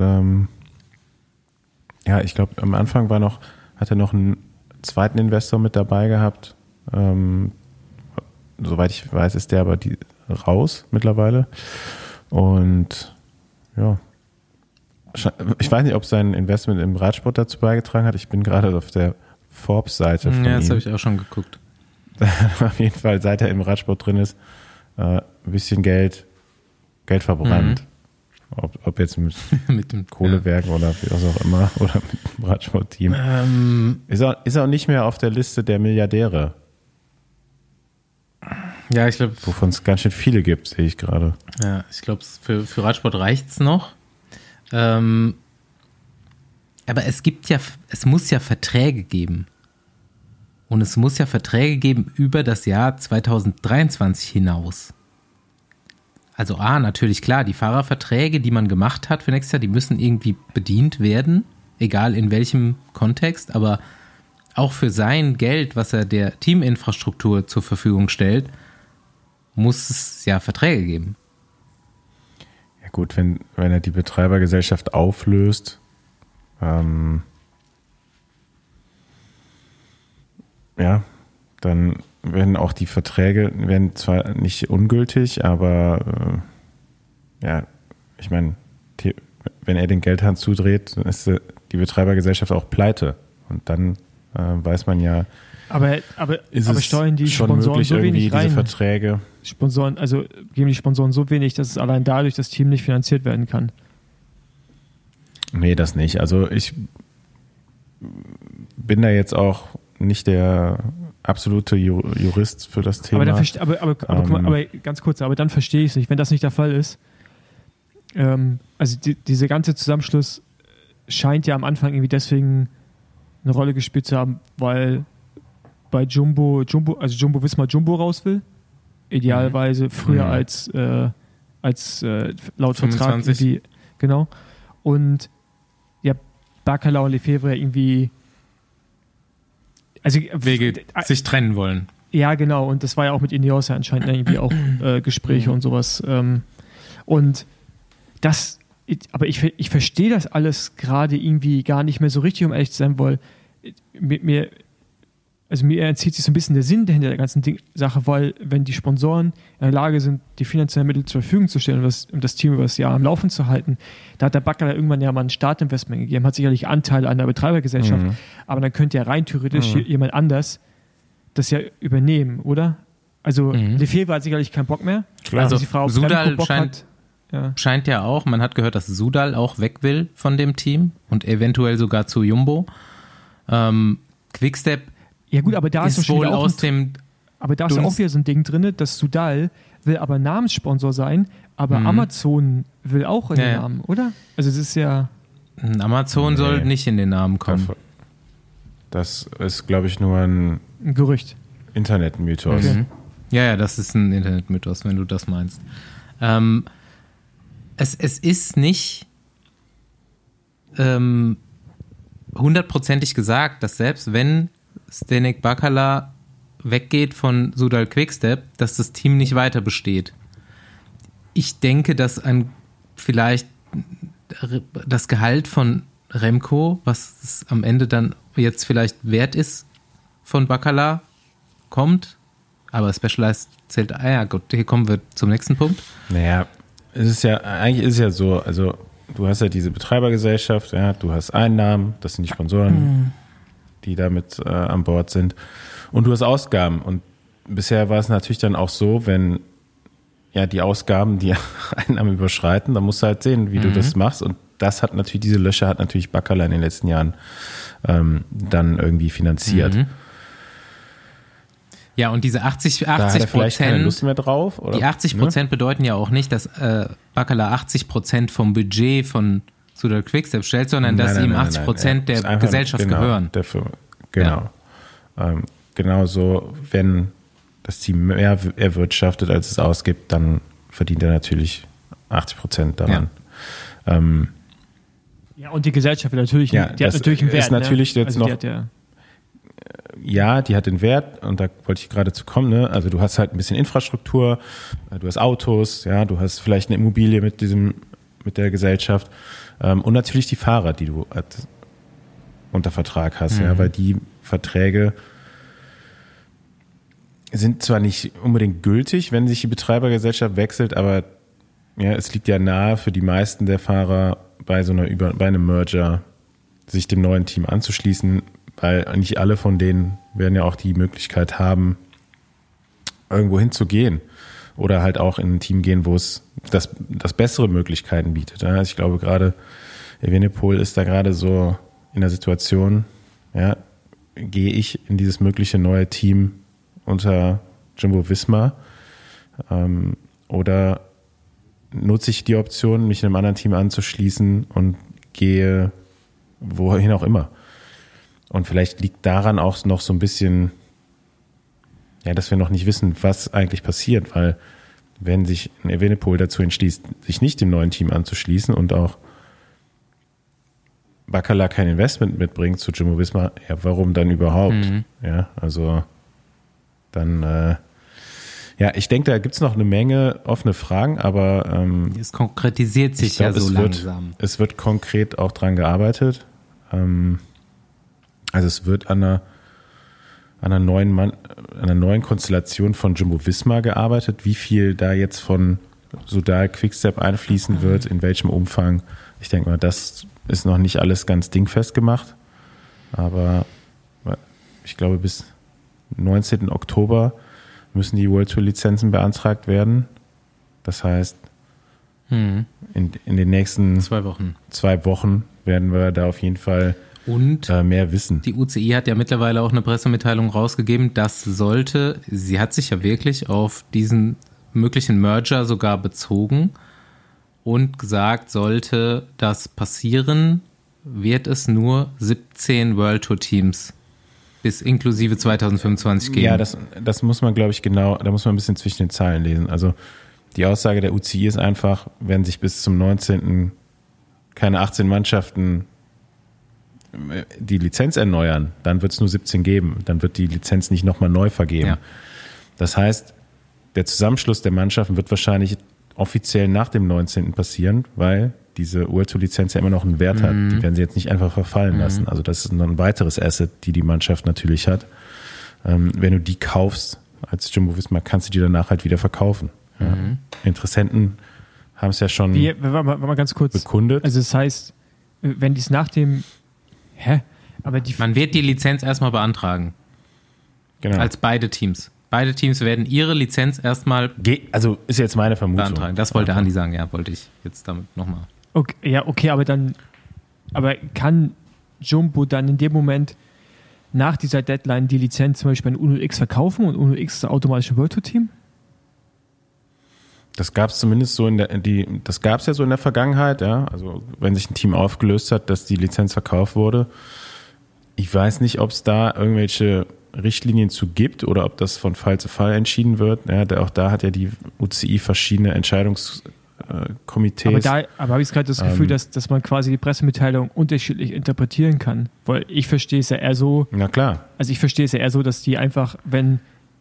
ja, ich glaube, am Anfang hat er noch einen zweiten Investor mit dabei gehabt. Soweit ich weiß, ist der aber raus mittlerweile. Und ja, ich weiß nicht, ob sein Investment im Radsport dazu beigetragen hat. Ich bin gerade auf der Forbes-Seite von ihm. Ja, das habe ich auch schon geguckt. Auf jeden Fall, seit er im Radsport drin ist, ein bisschen Geld verbrannt. Ob jetzt mit dem Kohlewerk oder was auch immer oder mit dem Radsportteam. Ist er auch nicht mehr auf der Liste der Milliardäre. Ja, ich glaube. Wovon es ganz schön viele gibt, sehe ich gerade. Ja, ich glaube, für Radsport reicht es noch. Aber es muss ja Verträge geben. Und es muss ja Verträge geben über das Jahr 2023 hinaus. Also natürlich klar, die Fahrerverträge, die man gemacht hat für nächstes Jahr, die müssen irgendwie bedient werden, egal in welchem Kontext, aber auch für sein Geld, was er der Teaminfrastruktur zur Verfügung stellt, muss es ja Verträge geben. Ja gut, wenn er die Betreibergesellschaft auflöst, ja, dann werden auch die Verträge, werden zwar nicht ungültig, aber ja, ich meine, wenn er den Geldhahn zudreht, dann ist die Betreibergesellschaft auch pleite. Und dann weiß man ja, aber steuern die schon Sponsoren möglich, so wenig irgendwie rein? diese Verträge. Sponsoren, also geben die Sponsoren so wenig, dass es allein dadurch das Team nicht finanziert werden kann. Nee, das nicht. Also ich bin da jetzt auch nicht der absolute Jurist für das Thema. Aber ganz kurz, aber dann verstehe ich es nicht. Wenn das nicht der Fall ist, Also dieser ganze Zusammenschluss scheint ja am Anfang irgendwie deswegen eine Rolle gespielt zu haben, weil bei Jumbo Visma Jumbo raus will. Idealerweise früher als laut 25. Vertrag irgendwie. Genau. Und ja, Bacala und Lefebvre irgendwie Wege sich trennen wollen. Ja, genau. Und das war ja auch mit Ineos ja anscheinend irgendwie auch Gespräche und sowas. Und das, aber ich verstehe das alles gerade irgendwie gar nicht mehr so richtig, um ehrlich zu sein, weil mir entzieht sich so ein bisschen der Sinn dahinter der ganzen Sache, weil wenn die Sponsoren in der Lage sind, die finanziellen Mittel zur Verfügung zu stellen, um das Team über das Jahr am Laufen zu halten, da hat der Bacala irgendwann ja mal ein Startinvestment gegeben, hat sicherlich Anteile an der Betreibergesellschaft, aber dann könnte ja rein theoretisch jemand anders das ja übernehmen, oder? Also Lefebvre hat sicherlich keinen Bock mehr. Klar. Also Frau Soudal scheint ja auch, man hat gehört, dass Soudal auch weg will von dem Team und eventuell sogar zu Jumbo. Quickstep ja gut, aber da ist wohl aus dem. Aber da ist ja auch wieder so ein Ding drin, dass Soudal will aber Namenssponsor sein, aber Amazon will auch in den Namen, oder? Also es ist ja. Amazon soll nicht in den Namen kommen. Das ist, glaube ich, nur ein Gerücht. Internetmythos. Okay. Ja, das ist ein Internetmythos, wenn du das meinst. Es ist nicht hundertprozentig gesagt, dass selbst wenn Zdeněk Bacala weggeht von Soudal Quickstep, dass das Team nicht weiter besteht. Ich denke, dass vielleicht das Gehalt von Remco, was es am Ende dann jetzt vielleicht wert ist, von Bacala kommt, aber Specialized zählt, ja gut, hier kommen wir zum nächsten Punkt. Naja, eigentlich ist es ja so, also du hast ja diese Betreibergesellschaft, ja, du hast Einnahmen, das sind die Sponsoren, die damit an Bord sind. Und du hast Ausgaben. Und bisher war es natürlich dann auch so, wenn ja die Ausgaben die Einnahmen überschreiten, dann musst du halt sehen, wie du das machst. Und diese Löcher hat natürlich Bacala in den letzten Jahren dann irgendwie finanziert. Ja, und diese 80%. Da hat er vielleicht keine Lust mehr drauf? Oder? Die 80% bedeuten ja auch nicht, dass Bacala 80% vom Budget von Soudal Quickstep stellt, sondern dass ihm 80% der Gesellschaft gehören. Genau. Ja. Genauso, wenn das Team mehr erwirtschaftet, als es ausgibt, dann verdient er natürlich 80% daran. Ja, und die Gesellschaft natürlich, die hat natürlich einen Wert. Ist natürlich jetzt noch, die hat den Wert und da wollte ich gerade zu kommen. Ne? Also du hast halt ein bisschen Infrastruktur, du hast Autos, ja, du hast vielleicht eine Immobilie mit der Gesellschaft. Und natürlich die Fahrer, die du unter Vertrag hast, ja, weil die Verträge sind zwar nicht unbedingt gültig, wenn sich die Betreibergesellschaft wechselt, aber ja, es liegt ja nahe für die meisten der Fahrer bei einem Merger sich dem neuen Team anzuschließen, weil nicht alle von denen werden ja auch die Möglichkeit haben, irgendwo hinzugehen oder halt auch in ein Team gehen, wo es das bessere Möglichkeiten bietet. Also ich glaube gerade, Evenepoel ist da gerade so in der Situation, ja, gehe ich in dieses mögliche neue Team unter Jumbo Visma oder nutze ich die Option, mich einem anderen Team anzuschließen und gehe wohin auch immer. Und vielleicht liegt daran auch noch so ein bisschen, ja, dass wir noch nicht wissen, was eigentlich passiert, weil wenn sich ein Evenepoel dazu entschließt, sich nicht dem neuen Team anzuschließen und auch Bacala kein Investment mitbringt zu Jumbo Visma, ja, warum dann überhaupt? Ja, also dann, ich denke, da gibt es noch eine Menge offene Fragen, aber es konkretisiert sich ja so langsam. Es wird konkret auch dran gearbeitet. Also es wird an einer neuen Konstellation von Jumbo Visma gearbeitet. Wie viel da jetzt von Soudal Quickstep einfließen wird, in welchem Umfang, ich denke mal, das ist noch nicht alles ganz dingfest gemacht. Aber ich glaube, bis 19. Oktober müssen die World Tour Lizenzen beantragt werden. Das heißt, in den nächsten 2 Wochen werden wir da auf jeden Fall mehr wissen. Die UCI hat ja mittlerweile auch eine Pressemitteilung rausgegeben, sie hat sich ja wirklich auf diesen möglichen Merger sogar bezogen und gesagt, sollte das passieren, wird es nur 17 World Tour Teams bis inklusive 2025 geben. Ja, das muss man, glaube ich, genau, da muss man ein bisschen zwischen den Zeilen lesen. Also die Aussage der UCI ist einfach, wenn sich bis zum 19. keine 18 Mannschaften die Lizenz erneuern, dann wird es nur 17 geben. Dann wird die Lizenz nicht nochmal neu vergeben. Ja. Das heißt, der Zusammenschluss der Mannschaften wird wahrscheinlich offiziell nach dem 19. passieren, weil diese World Tour Lizenz ja immer noch einen Wert hat. Die werden sie jetzt nicht einfach verfallen lassen. Also das ist noch ein weiteres Asset, die Mannschaft natürlich hat. Wenn du die kaufst als Jumbo-Visma, kannst du die danach halt wieder verkaufen. Ja. Interessenten haben es ja schon warte mal ganz kurz bekundet. Also das heißt, wenn die es nach dem man wird die Lizenz erstmal beantragen. Genau. Als beide Teams. Beide Teams werden ihre Lizenz erstmal also ist jetzt meine Vermutung. beantragen. Das wollte Andi sagen, ja, wollte ich jetzt damit nochmal. Okay, aber kann Jumbo dann in dem Moment nach dieser Deadline die Lizenz zum Beispiel an UNO-X verkaufen und UNO-X ist automatisch ein World Tour Team? Das gab es zumindest so das gab es ja so in der Vergangenheit, ja. Also wenn sich ein Team aufgelöst hat, dass die Lizenz verkauft wurde. Ich weiß nicht, ob es da irgendwelche Richtlinien zu gibt oder ob das von Fall zu Fall entschieden wird. Ja, auch da hat ja die UCI verschiedene Entscheidungskomitees. Aber habe ich gerade das Gefühl, dass man quasi die Pressemitteilung unterschiedlich interpretieren kann. Weil ich verstehe es ja eher so. Na klar. Also ich verstehe es ja eher so, dass die einfach, wenn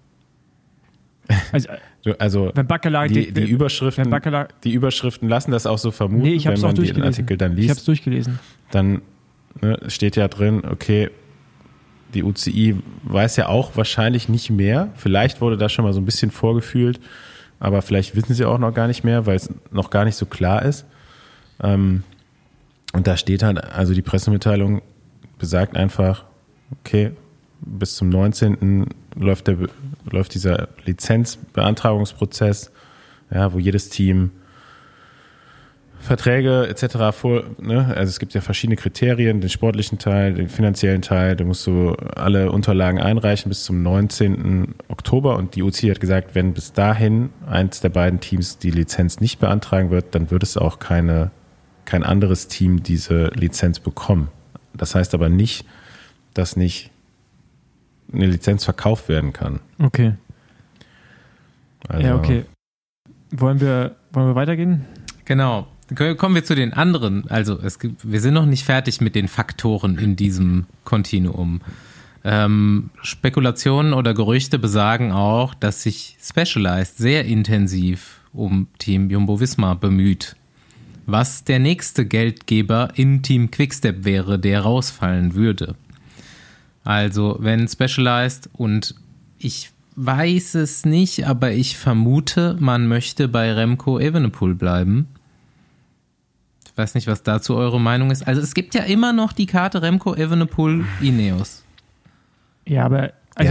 wenn Baccala die Überschriften lassen das auch so vermuten, nee, wenn man den Artikel dann liest. Ich habe es durchgelesen. Dann steht ja drin, okay, die UCI weiß ja auch wahrscheinlich nicht mehr. Vielleicht wurde da schon mal so ein bisschen vorgefühlt, aber vielleicht wissen sie auch noch gar nicht mehr, weil es noch gar nicht so klar ist. Und da steht halt, also die Pressemitteilung besagt einfach, okay, bis zum 19. läuft dieser Lizenzbeantragungsprozess, ja, wo jedes Team Verträge etc. Also es gibt ja verschiedene Kriterien, den sportlichen Teil, den finanziellen Teil, da musst du alle Unterlagen einreichen bis zum 19. Oktober und die UCI hat gesagt, wenn bis dahin eins der beiden Teams die Lizenz nicht beantragen wird, dann wird es auch kein anderes Team diese Lizenz bekommen. Das heißt aber nicht, dass nicht eine Lizenz verkauft werden kann. Okay. Also, ja, okay. Wollen wir weitergehen? Genau. Kommen wir zu den anderen. Also wir sind noch nicht fertig mit den Faktoren in diesem Kontinuum. Spekulationen oder Gerüchte besagen auch, dass sich Specialized sehr intensiv um Team Jumbo-Visma bemüht. Was der nächste Geldgeber in Team Quickstep wäre, der rausfallen würde. Also wenn Specialized, und ich weiß es nicht, aber ich vermute, man möchte bei Remco Evenepoel bleiben. Ich weiß nicht, was dazu eure Meinung ist. Also es gibt ja immer noch die Karte Remco Evenepoel Ineos. Ja, aber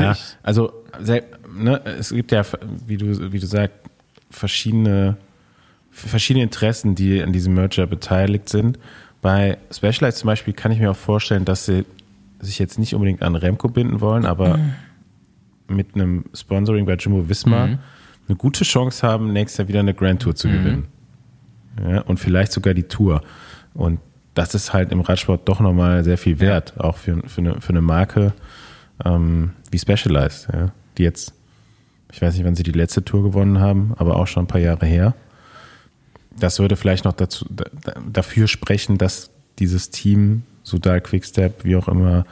es gibt ja, wie du sagst, verschiedene Interessen, die an diesem Merger beteiligt sind. Bei Specialized zum Beispiel kann ich mir auch vorstellen, dass sie sich jetzt nicht unbedingt an Remco binden wollen, aber mit einem Sponsoring bei Jumbo-Visma eine gute Chance haben, nächstes Jahr wieder eine Grand Tour zu gewinnen. Ja, und vielleicht sogar die Tour. Und das ist halt im Radsport doch nochmal sehr viel wert, auch für eine Marke wie Specialized, ja, die jetzt, ich weiß nicht, wann sie die letzte Tour gewonnen haben, aber auch schon ein paar Jahre her. Das würde vielleicht noch dafür sprechen, dass dieses Team, Soudal Quickstep, wie auch immer,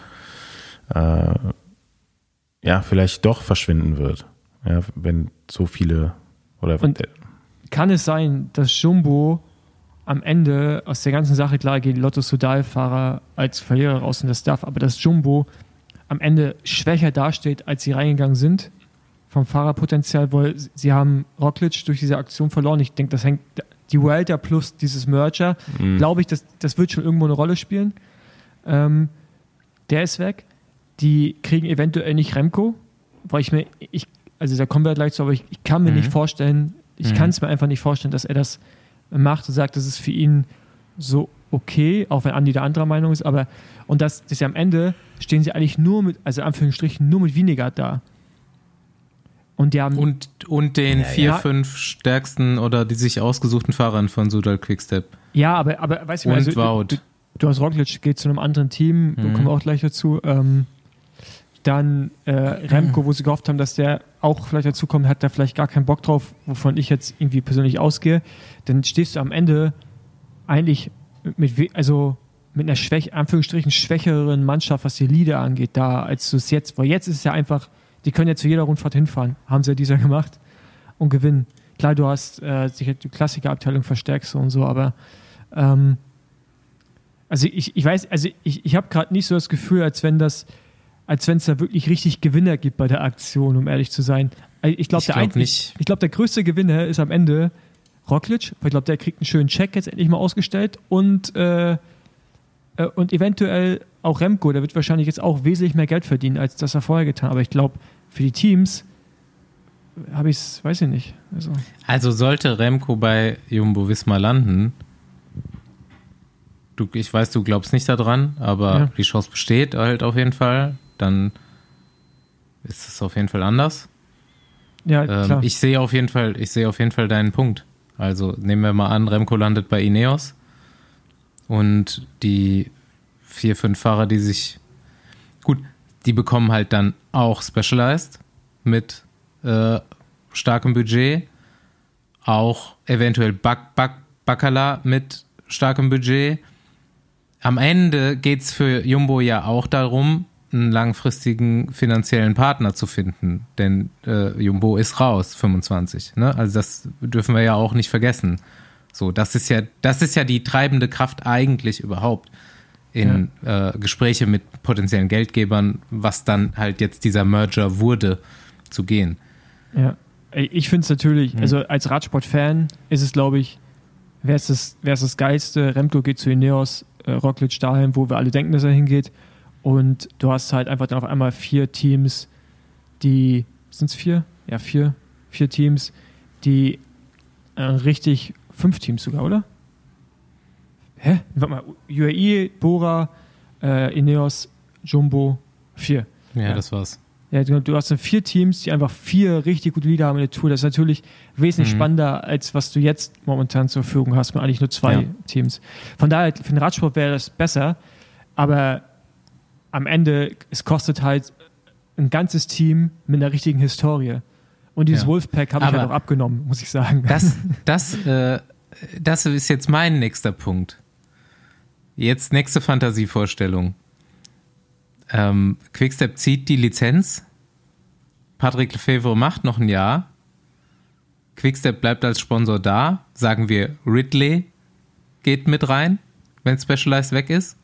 vielleicht doch verschwinden wird. Ja, wenn so viele Und kann es sein, dass Jumbo am Ende aus der ganzen Sache, klar gehen Lotto Soudal-Fahrer als Verlierer raus und das darf, aber dass Jumbo am Ende schwächer dasteht, als sie reingegangen sind vom Fahrerpotenzial, weil sie haben Roglic durch diese Aktion verloren. Ich denke, das hängt die Vuelta plus dieses Merger, glaube ich, das wird schon irgendwo eine Rolle spielen. Der ist weg. Die kriegen eventuell nicht Remco, weil da kommen wir gleich zu, aber ich kann mir nicht vorstellen, ich kann es mir einfach nicht vorstellen, dass er das macht und sagt, das ist für ihn so okay, auch wenn Andi der anderer Meinung ist, aber und das ja am Ende stehen sie eigentlich nur mit, also in Anführungsstrichen, nur mit Vingegaard da. Und die haben und den 5 stärksten oder die sich ausgesuchten Fahrern von Sudal Quickstep. Ja, aber weißt du, und also, Wout. Du hast Roglic, geht zu einem anderen Team, da kommen wir auch gleich dazu. Dann Remco, wo sie gehofft haben, dass der auch vielleicht dazu kommt, hat da vielleicht gar keinen Bock drauf, wovon ich jetzt irgendwie persönlich ausgehe. Dann stehst du am Ende eigentlich mit einer Anführungsstrichen schwächeren Mannschaft, was die Leader angeht, da, als du es jetzt, weil jetzt ist es ja einfach, die können ja zu jeder Rundfahrt hinfahren, haben sie ja dieser gemacht und gewinnen. Klar, du hast sicher die Klassikerabteilung verstärkst und so, aber also ich weiß, also ich habe gerade nicht so das Gefühl, als wenn es da wirklich richtig Gewinner gibt bei der Aktion, um ehrlich zu sein. Ich glaube, der größte Gewinner ist am Ende Roglic, weil ich glaube, der kriegt einen schönen Check jetzt endlich mal ausgestellt und eventuell auch Remco, der wird wahrscheinlich jetzt auch wesentlich mehr Geld verdienen, als das er vorher getan hat. Aber ich glaube, für die Teams weiß ich nicht. Also sollte Remco bei Jumbo-Visma landen, ich weiß, du glaubst nicht daran, aber die Chance besteht halt auf jeden Fall, dann ist es auf jeden Fall anders. Ja, klar. Ich sehe auf jeden Fall deinen Punkt. Also nehmen wir mal an, Remco landet bei Ineos und die 4, 5 Fahrer, die bekommen halt dann auch Specialized mit starkem Budget, auch eventuell Bacala mit starkem Budget. Am Ende geht es für Jumbo ja auch darum, einen langfristigen finanziellen Partner zu finden, denn Jumbo ist raus, 25. Ne? Also das dürfen wir ja auch nicht vergessen. So, das ist ja die treibende Kraft eigentlich überhaupt in Gespräche mit potenziellen Geldgebern, was dann halt jetzt dieser Merger wurde, zu gehen. Ja, ich finde es natürlich, also als Radsport-Fan ist es, glaube ich, wäre es das Geilste. Remco geht zu Ineos, Roglic dahin, wo wir alle denken, dass er hingeht. Und du hast halt einfach dann auf einmal 4 Teams, sind es 4? Ja, 4 Teams, die richtig 5 Teams sogar, oder? Hä? Warte mal, UAE, Bora, Ineos, Jumbo, 4. Ja, das war's. Ja, du hast dann 4 Teams, die einfach 4 richtig gute Lieder haben in der Tour. Das ist natürlich wesentlich spannender, als was du jetzt momentan zur Verfügung hast, mit eigentlich nur 2 Teams. Von daher, für den Radsport wäre das besser, aber am Ende, es kostet halt ein ganzes Team mit einer richtigen Historie. Und dieses Wolfpack habe ich halt auch abgenommen, muss ich sagen. Das ist jetzt mein nächster Punkt. Jetzt nächste Fantasievorstellung. Quickstep zieht die Lizenz. Patrick Lefevere macht noch ein Jahr. Quickstep bleibt als Sponsor da. Sagen wir, Ridley geht mit rein, wenn Specialized weg ist.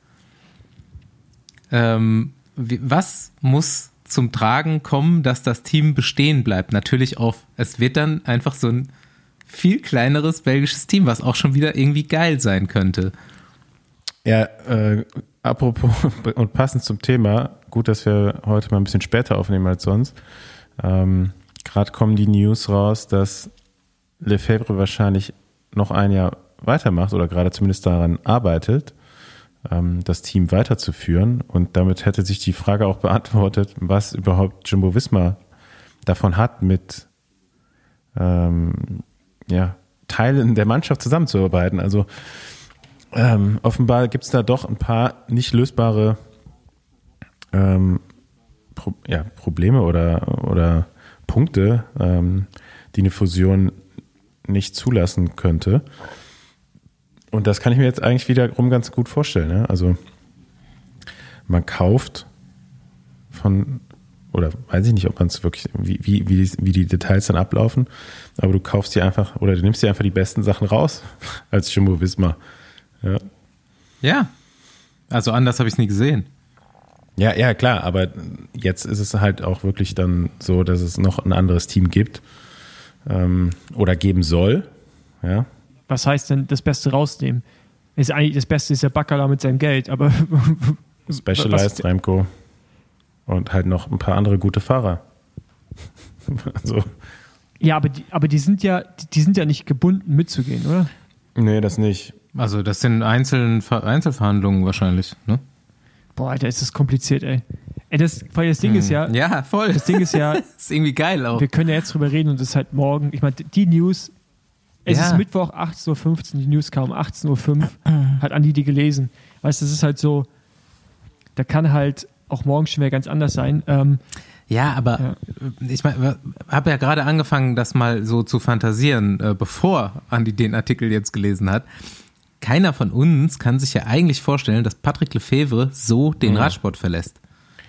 Was muss zum Tragen kommen, dass das Team bestehen bleibt? Natürlich es wird dann einfach so ein viel kleineres belgisches Team, was auch schon wieder irgendwie geil sein könnte. Ja, apropos und passend zum Thema, gut, dass wir heute mal ein bisschen später aufnehmen als sonst. Gerade kommen die News raus, dass Lefevere wahrscheinlich noch ein Jahr weitermacht oder gerade zumindest daran arbeitet, das Team weiterzuführen. Und damit hätte sich die Frage auch beantwortet, was überhaupt Jumbo-Visma davon hat, mit Teilen der Mannschaft zusammenzuarbeiten. Also offenbar gibt es da doch ein paar nicht lösbare Probleme oder Punkte, die eine Fusion nicht zulassen könnte. Und das kann ich mir jetzt eigentlich wiederum ganz gut vorstellen. Ne? Also man kauft oder weiß ich nicht, ob man es wirklich, wie die Details dann ablaufen, aber du kaufst dir einfach, oder du nimmst dir einfach die besten Sachen raus als Jumbo-Visma. Ja, also anders habe ich es nie gesehen. Ja, klar, aber jetzt ist es halt auch wirklich dann so, dass es noch ein anderes Team gibt oder geben soll. Ja. Was heißt denn das Beste rausnehmen? Das Beste ist ja Bacala mit seinem Geld, aber Specialized, Remco und halt noch ein paar andere gute Fahrer. So. Ja, aber die sind ja nicht gebunden mitzugehen, oder? Nee, das nicht. Also das sind Einzelverhandlungen wahrscheinlich, ne? Boah, Alter, ist das kompliziert, ey. Das Ding ist ja... Ja, voll. Das Ding ist ja... Das ist irgendwie geil auch. Wir können ja jetzt drüber reden und es ist halt morgen... Ich meine, die News... Es ist Mittwoch, 18.15 Uhr, die News kam 18.05 Uhr, hat Andi die gelesen. Weißt du, das ist halt so... Da kann halt auch morgen schon wieder ganz anders sein. Ja, aber ich habe ja gerade angefangen, das mal so zu fantasieren, bevor Andi den Artikel jetzt gelesen hat. Keiner von uns kann sich ja eigentlich vorstellen, dass Patrick Lefevre so den Radsport verlässt.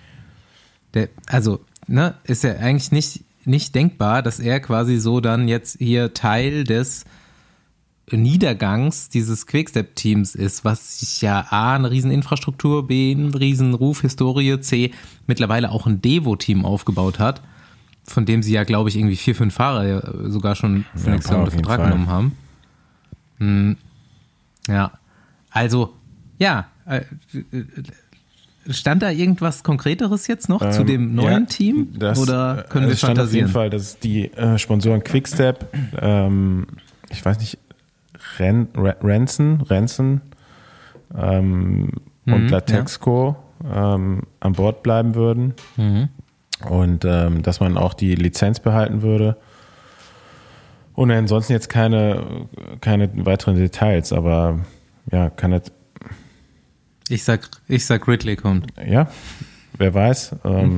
Ist ja eigentlich nicht denkbar, dass er quasi so dann jetzt hier Teil des Niedergangs dieses Quickstep-Teams ist, was sich ja A, eine riesen Infrastruktur, B, einen riesen Ruf, Historie, C, mittlerweile auch ein Devo-Team aufgebaut hat, von dem sie ja, glaube ich, irgendwie 4, 5 Fahrer ja sogar schon für nächstes Jahr unter Vertrag genommen haben. Ja, also, ja, stand da irgendwas Konkreteres jetzt noch zu dem neuen Team? Oder können wir stand fantasieren? auf jeden Fall, dass die Sponsoren Quickstep, ich weiß nicht, Renson und Latexco an Bord bleiben würden und dass man auch die Lizenz behalten würde. Und ansonsten jetzt keine weiteren Details, aber ja, kann das. Ich sag Ridley kommt. Ja, wer weiß,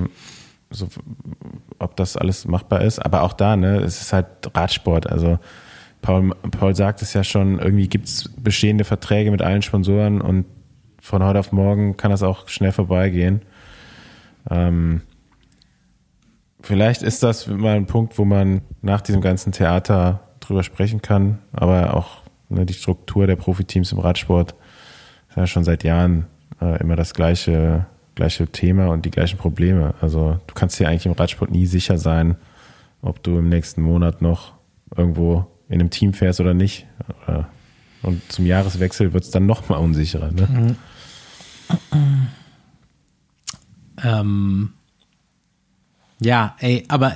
ob das alles machbar ist. Aber auch da, ne, es ist halt Radsport. Also Paul sagt es ja schon, irgendwie gibt es bestehende Verträge mit allen Sponsoren und von heute auf morgen kann das auch schnell vorbeigehen. Vielleicht ist das mal ein Punkt, wo man nach diesem ganzen Theater drüber sprechen kann, aber auch die Struktur der Profiteams im Radsport ist ja schon seit Jahren immer das gleiche Thema und die gleichen Probleme. Also du kannst dir eigentlich im Radsport nie sicher sein, ob du im nächsten Monat noch irgendwo in einem Team fährst oder nicht. Und zum Jahreswechsel wird es dann noch mal unsicherer. Ne? Ja, aber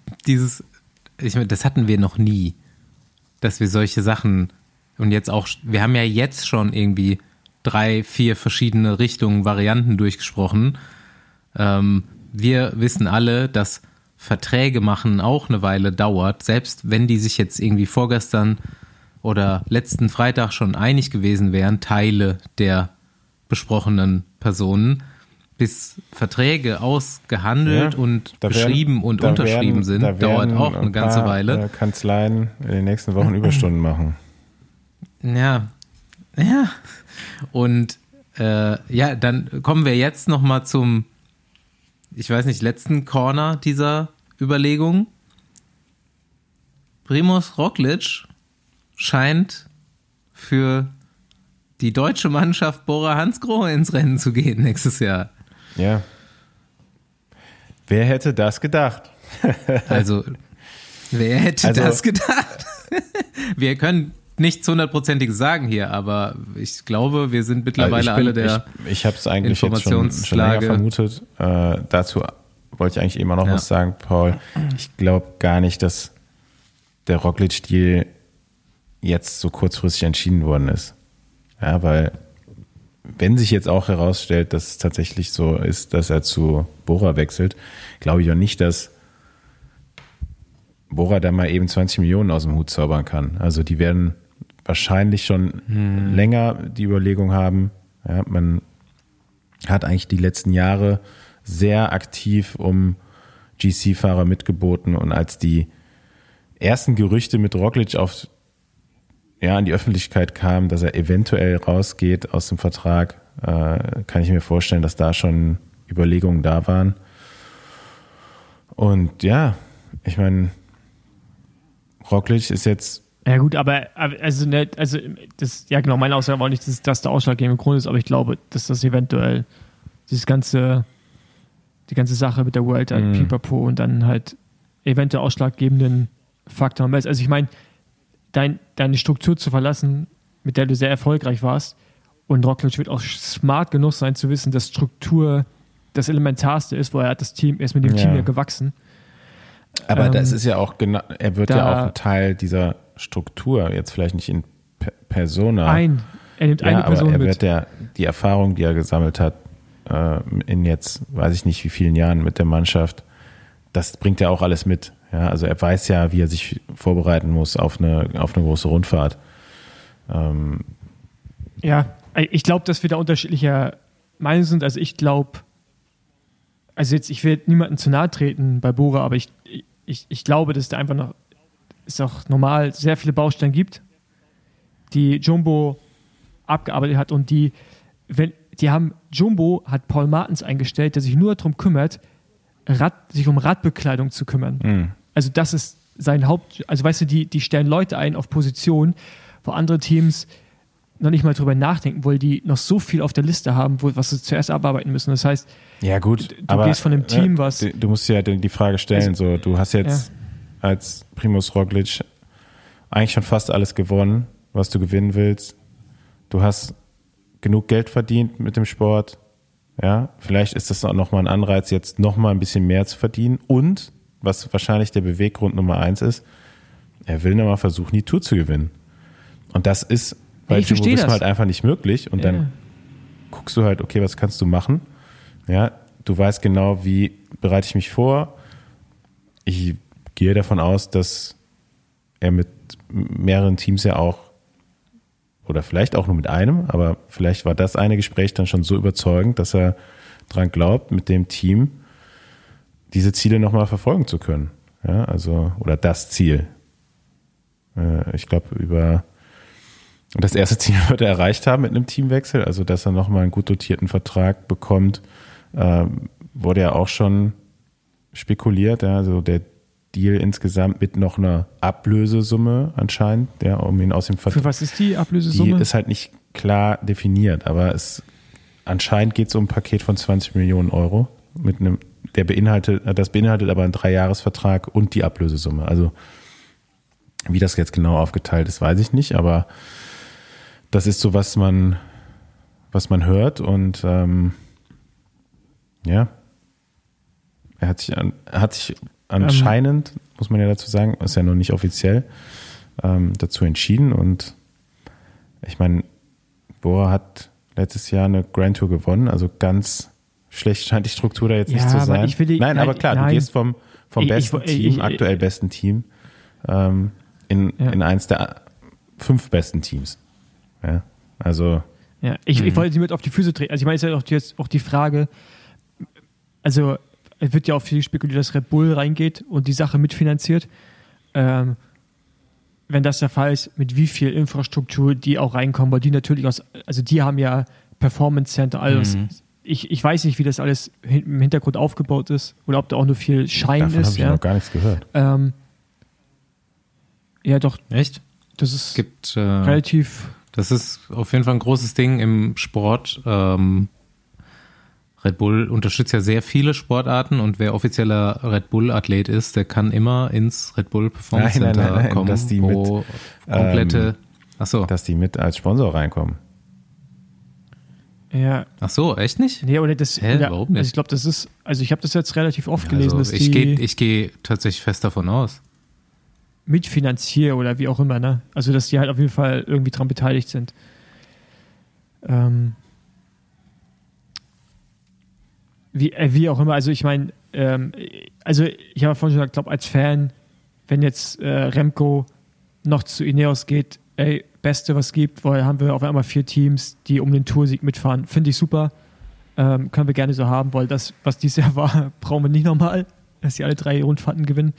das hatten wir noch nie, dass wir solche Sachen und jetzt auch, wir haben ja jetzt schon irgendwie 3, 4 verschiedene Richtungen, Varianten durchgesprochen. Wir wissen alle, dass Verträge machen auch eine Weile dauert, selbst wenn die sich jetzt irgendwie vorgestern oder letzten Freitag schon einig gewesen wären, Teile der besprochenen Personen, bis Verträge ausgehandelt und beschrieben und unterschrieben sind, dauert auch eine ganze Weile. Kanzleien in den nächsten Wochen Überstunden machen. Ja. Und dann kommen wir jetzt nochmal zum, ich weiß nicht, letzten Corner dieser Überlegung. Primož Roglič scheint für die deutsche Mannschaft Bora-Hansgrohe ins Rennen zu gehen nächstes Jahr. Ja. Wer hätte das gedacht? Also, wer hätte das gedacht? Wir können nichts 100%iges sagen hier, aber ich glaube, wir sind mittlerweile alle der Ich habe es eigentlich jetzt schon länger vermutet. Dazu wollte ich eigentlich immer noch was sagen, Paul. Ich glaube gar nicht, dass der Roglič-Deal jetzt so kurzfristig entschieden worden ist. Ja, weil wenn sich jetzt auch herausstellt, dass es tatsächlich so ist, dass er zu Bora wechselt, glaube ich auch nicht, dass Bora da mal eben 20 Millionen aus dem Hut zaubern kann. Also die werden wahrscheinlich schon länger die Überlegung haben. Ja, man hat eigentlich die letzten Jahre sehr aktiv um GC-Fahrer mitgeboten und als die ersten Gerüchte mit Roglič an die Öffentlichkeit kamen, dass er eventuell rausgeht aus dem Vertrag, kann ich mir vorstellen, dass da schon Überlegungen da waren. Und ja, ich meine, Roglič ist jetzt. Ja gut, aber das, ja genau, meine Aussage war auch nicht, dass das der ausschlaggebende Grund ist, aber ich glaube, dass das eventuell die ganze Sache mit der World Pipapo und dann halt eventuell ausschlaggebenden Faktor ist. Also ich meine, deine Struktur zu verlassen, mit der du sehr erfolgreich warst, und Roglič wird auch smart genug sein zu wissen, dass Struktur das Elementarste ist, wo er hat ist mit dem Team ja gewachsen. Aber das ist ja auch genau, er wird ja auch ein Teil dieser Struktur, jetzt vielleicht nicht in Persona. Er nimmt eine Person aber er mit. wird die Erfahrung, die er gesammelt hat, in jetzt, weiß ich nicht wie vielen Jahren mit der Mannschaft, das bringt er auch alles mit. Ja, also er weiß ja, wie er sich vorbereiten muss auf eine große Rundfahrt. Ja, ich glaube, dass wir da unterschiedlicher Meinung sind. Also ich glaube, ich will niemandem zu nahe treten bei Bora, aber ich glaube, dass es da einfach noch, ist auch normal, sehr viele Baustellen gibt, die Jumbo abgearbeitet hat und Jumbo hat Paul Martens eingestellt, der sich nur darum kümmert, sich um Radbekleidung zu kümmern. Mhm. Also das ist sein also weißt du, die stellen Leute ein auf Positionen, wo andere Teams noch nicht mal drüber nachdenken, weil die noch so viel auf der Liste haben, was sie zuerst abarbeiten müssen. Das heißt, ja gut, du gehst von einem Team, was... Du musst ja die Frage stellen, so, du hast jetzt als Primož Roglič eigentlich schon fast alles gewonnen, was du gewinnen willst. Du hast genug Geld verdient mit dem Sport. Ja, vielleicht ist das auch nochmal ein Anreiz, jetzt nochmal ein bisschen mehr zu verdienen. Und, was wahrscheinlich der Beweggrund Nummer 1 ist, er will nochmal versuchen, die Tour zu gewinnen. Und das ist bei Jumbo Visma halt einfach nicht möglich. Und dann guckst du halt, okay, was kannst du machen? Ja, du weißt genau, wie bereite ich mich vor. Ich gehe davon aus, dass er mit mehreren Teams ja auch, oder vielleicht auch nur mit einem, aber vielleicht war das eine Gespräch dann schon so überzeugend, dass er dran glaubt, mit dem Team diese Ziele nochmal verfolgen zu können. Ja, also, oder das Ziel. Ich glaube, über das erste Ziel wird er erreicht haben mit einem Teamwechsel, also dass er nochmal einen gut dotierten Vertrag bekommt, wurde ja auch schon spekuliert, ja, also der Deal insgesamt mit noch einer Ablösesumme anscheinend, ja, um ihn aus dem Vertrag. Für was ist die Ablösesumme? Die ist halt nicht klar definiert, aber anscheinend geht es um ein Paket von 20 Millionen Euro mit einem, das beinhaltet aber einen 3-Jahres-Vertrag und die Ablösesumme. Also wie das jetzt genau aufgeteilt ist, weiß ich nicht, aber das ist so, was man hört und ja, er hat sich anscheinend, muss man ja dazu sagen, ist ja noch nicht offiziell, dazu entschieden. Und ich meine, Bora hat letztes Jahr eine Grand Tour gewonnen, also ganz schlecht scheint die Struktur da jetzt nicht zu sein. Aber klar, du gehst vom besten Team, aktuell besten Team, in eins der 5 besten Teams. Ja, also. Ja, ich wollte sie mit auf die Füße treten. Also ich meine, es ist ja jetzt auch die Frage, also es wird ja auch viel spekuliert, dass Red Bull reingeht und die Sache mitfinanziert. Wenn das der Fall ist, mit wie viel Infrastruktur die auch reinkommen, weil die natürlich also die haben ja Performance Center, alles. Ich weiß nicht, wie das alles im Hintergrund aufgebaut ist oder ob da auch nur viel Schein Davon ist. Davon habe ich noch gar nichts gehört. Ja, doch. Echt? Das ist gibt relativ... Das ist auf jeden Fall ein großes Ding im Sport. Red Bull unterstützt ja sehr viele Sportarten und wer offizieller Red Bull-Athlet ist, der kann immer ins Red Bull Performance Center kommen, dass die wo komplette... Achso. Dass die mit als Sponsor reinkommen. Ja. Ach so, echt nicht? Nee, oder das... Warum nicht? Also ich glaube, das ist... Also ich habe das jetzt relativ oft gelesen, dass ich gehe tatsächlich fest davon aus. Mitfinanziere oder wie auch immer, ne? Also, dass die halt auf jeden Fall irgendwie dran beteiligt sind. Wie auch immer, also ich meine, also ich habe vorhin schon gesagt, glaube als Fan, wenn jetzt Remco noch zu Ineos geht, Beste, was gibt, weil haben wir auf einmal 4 Teams, die um den Toursieg mitfahren. Finde ich super. Können wir gerne so haben, weil das, was dieses Jahr war, brauchen wir nicht nochmal, dass sie alle 3 Rundfahrten gewinnen.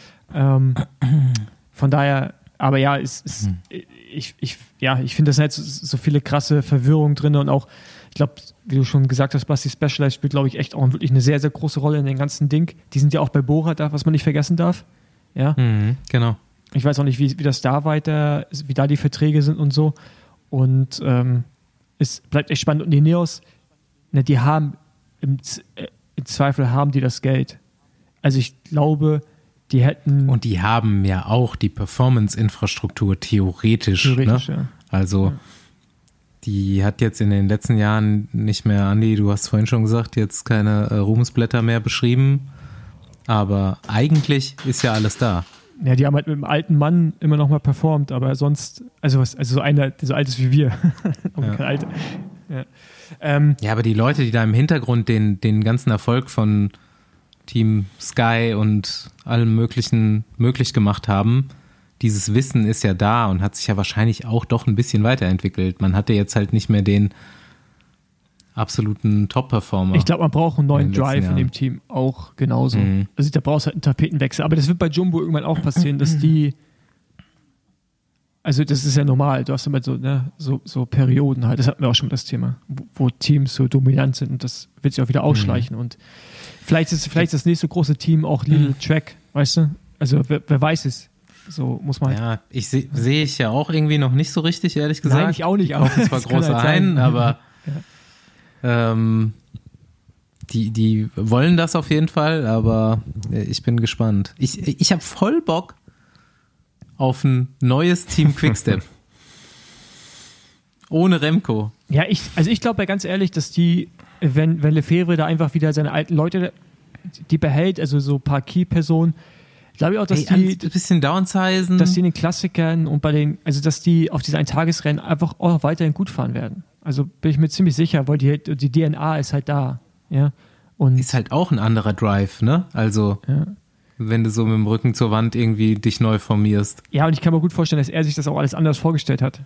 Von daher, aber ja, ich finde, das sind jetzt so viele krasse Verwirrungen drin und auch, ich glaube, wie du schon gesagt hast, Basti, Specialized spielt, glaube ich, echt auch wirklich eine sehr, sehr große Rolle in dem ganzen Ding. Die sind ja auch bei Bora da, was man nicht vergessen darf. Ja, genau. Ich weiß auch nicht, wie das da wie da die Verträge sind und so. Und es bleibt echt spannend. Und die Ineos, ne, die haben im Zweifel haben die das Geld. Also ich glaube, die hätten... Und die haben ja auch die Performance-Infrastruktur theoretisch. Ne? Ja. Also die hat jetzt in den letzten Jahren nicht mehr, Andi, du hast vorhin schon gesagt, jetzt keine Ruhmesblätter mehr beschrieben. Aber eigentlich ist ja alles da. Ja, die haben halt mit dem alten Mann immer noch mal performt, aber sonst, so einer, der so alt ist wie wir. Ja, aber die Leute, die da im Hintergrund den ganzen Erfolg von Team Sky und allem Möglichen möglich gemacht haben, dieses Wissen ist ja da und hat sich ja wahrscheinlich auch doch ein bisschen weiterentwickelt. Man hatte jetzt halt nicht mehr den absoluten Top-Performer. Ich glaube, man braucht einen neuen Drive in dem Team, auch genauso. Also da brauchst du halt einen Tapetenwechsel. Aber das wird bei Jumbo irgendwann auch passieren, dass die, also das ist ja normal, du hast immer so Perioden halt, das hatten wir auch schon das Thema, wo Teams so dominant sind und das wird sich auch wieder ausschleichen und vielleicht ist das nächste große Team auch Little Track, weißt du? Also wer weiß es. So muss man halt. Ja, sehe ich ja auch irgendwie noch nicht so richtig, ehrlich gesagt. Nein, ich auch nicht. Die kaufen zwar große ein, aber die wollen das auf jeden Fall, aber ich bin gespannt. Ich habe voll Bock auf ein neues Team Quickstep. Ohne Remco. Ja, ich glaube ganz ehrlich, dass wenn Lefebvre da einfach wieder seine alten Leute, die behält, also so ein paar Key-Personen, glaube ich auch, dass die ein bisschen downsizen. Dass die in den Klassikern und dass die auf diese Eintagesrennen einfach auch weiterhin gut fahren werden. Also bin ich mir ziemlich sicher, weil die DNA ist halt da. Ja? Und ist halt auch ein anderer Drive, ne? Also, wenn du so mit dem Rücken zur Wand irgendwie dich neu formierst. Ja, und ich kann mir gut vorstellen, dass er sich das auch alles anders vorgestellt hat.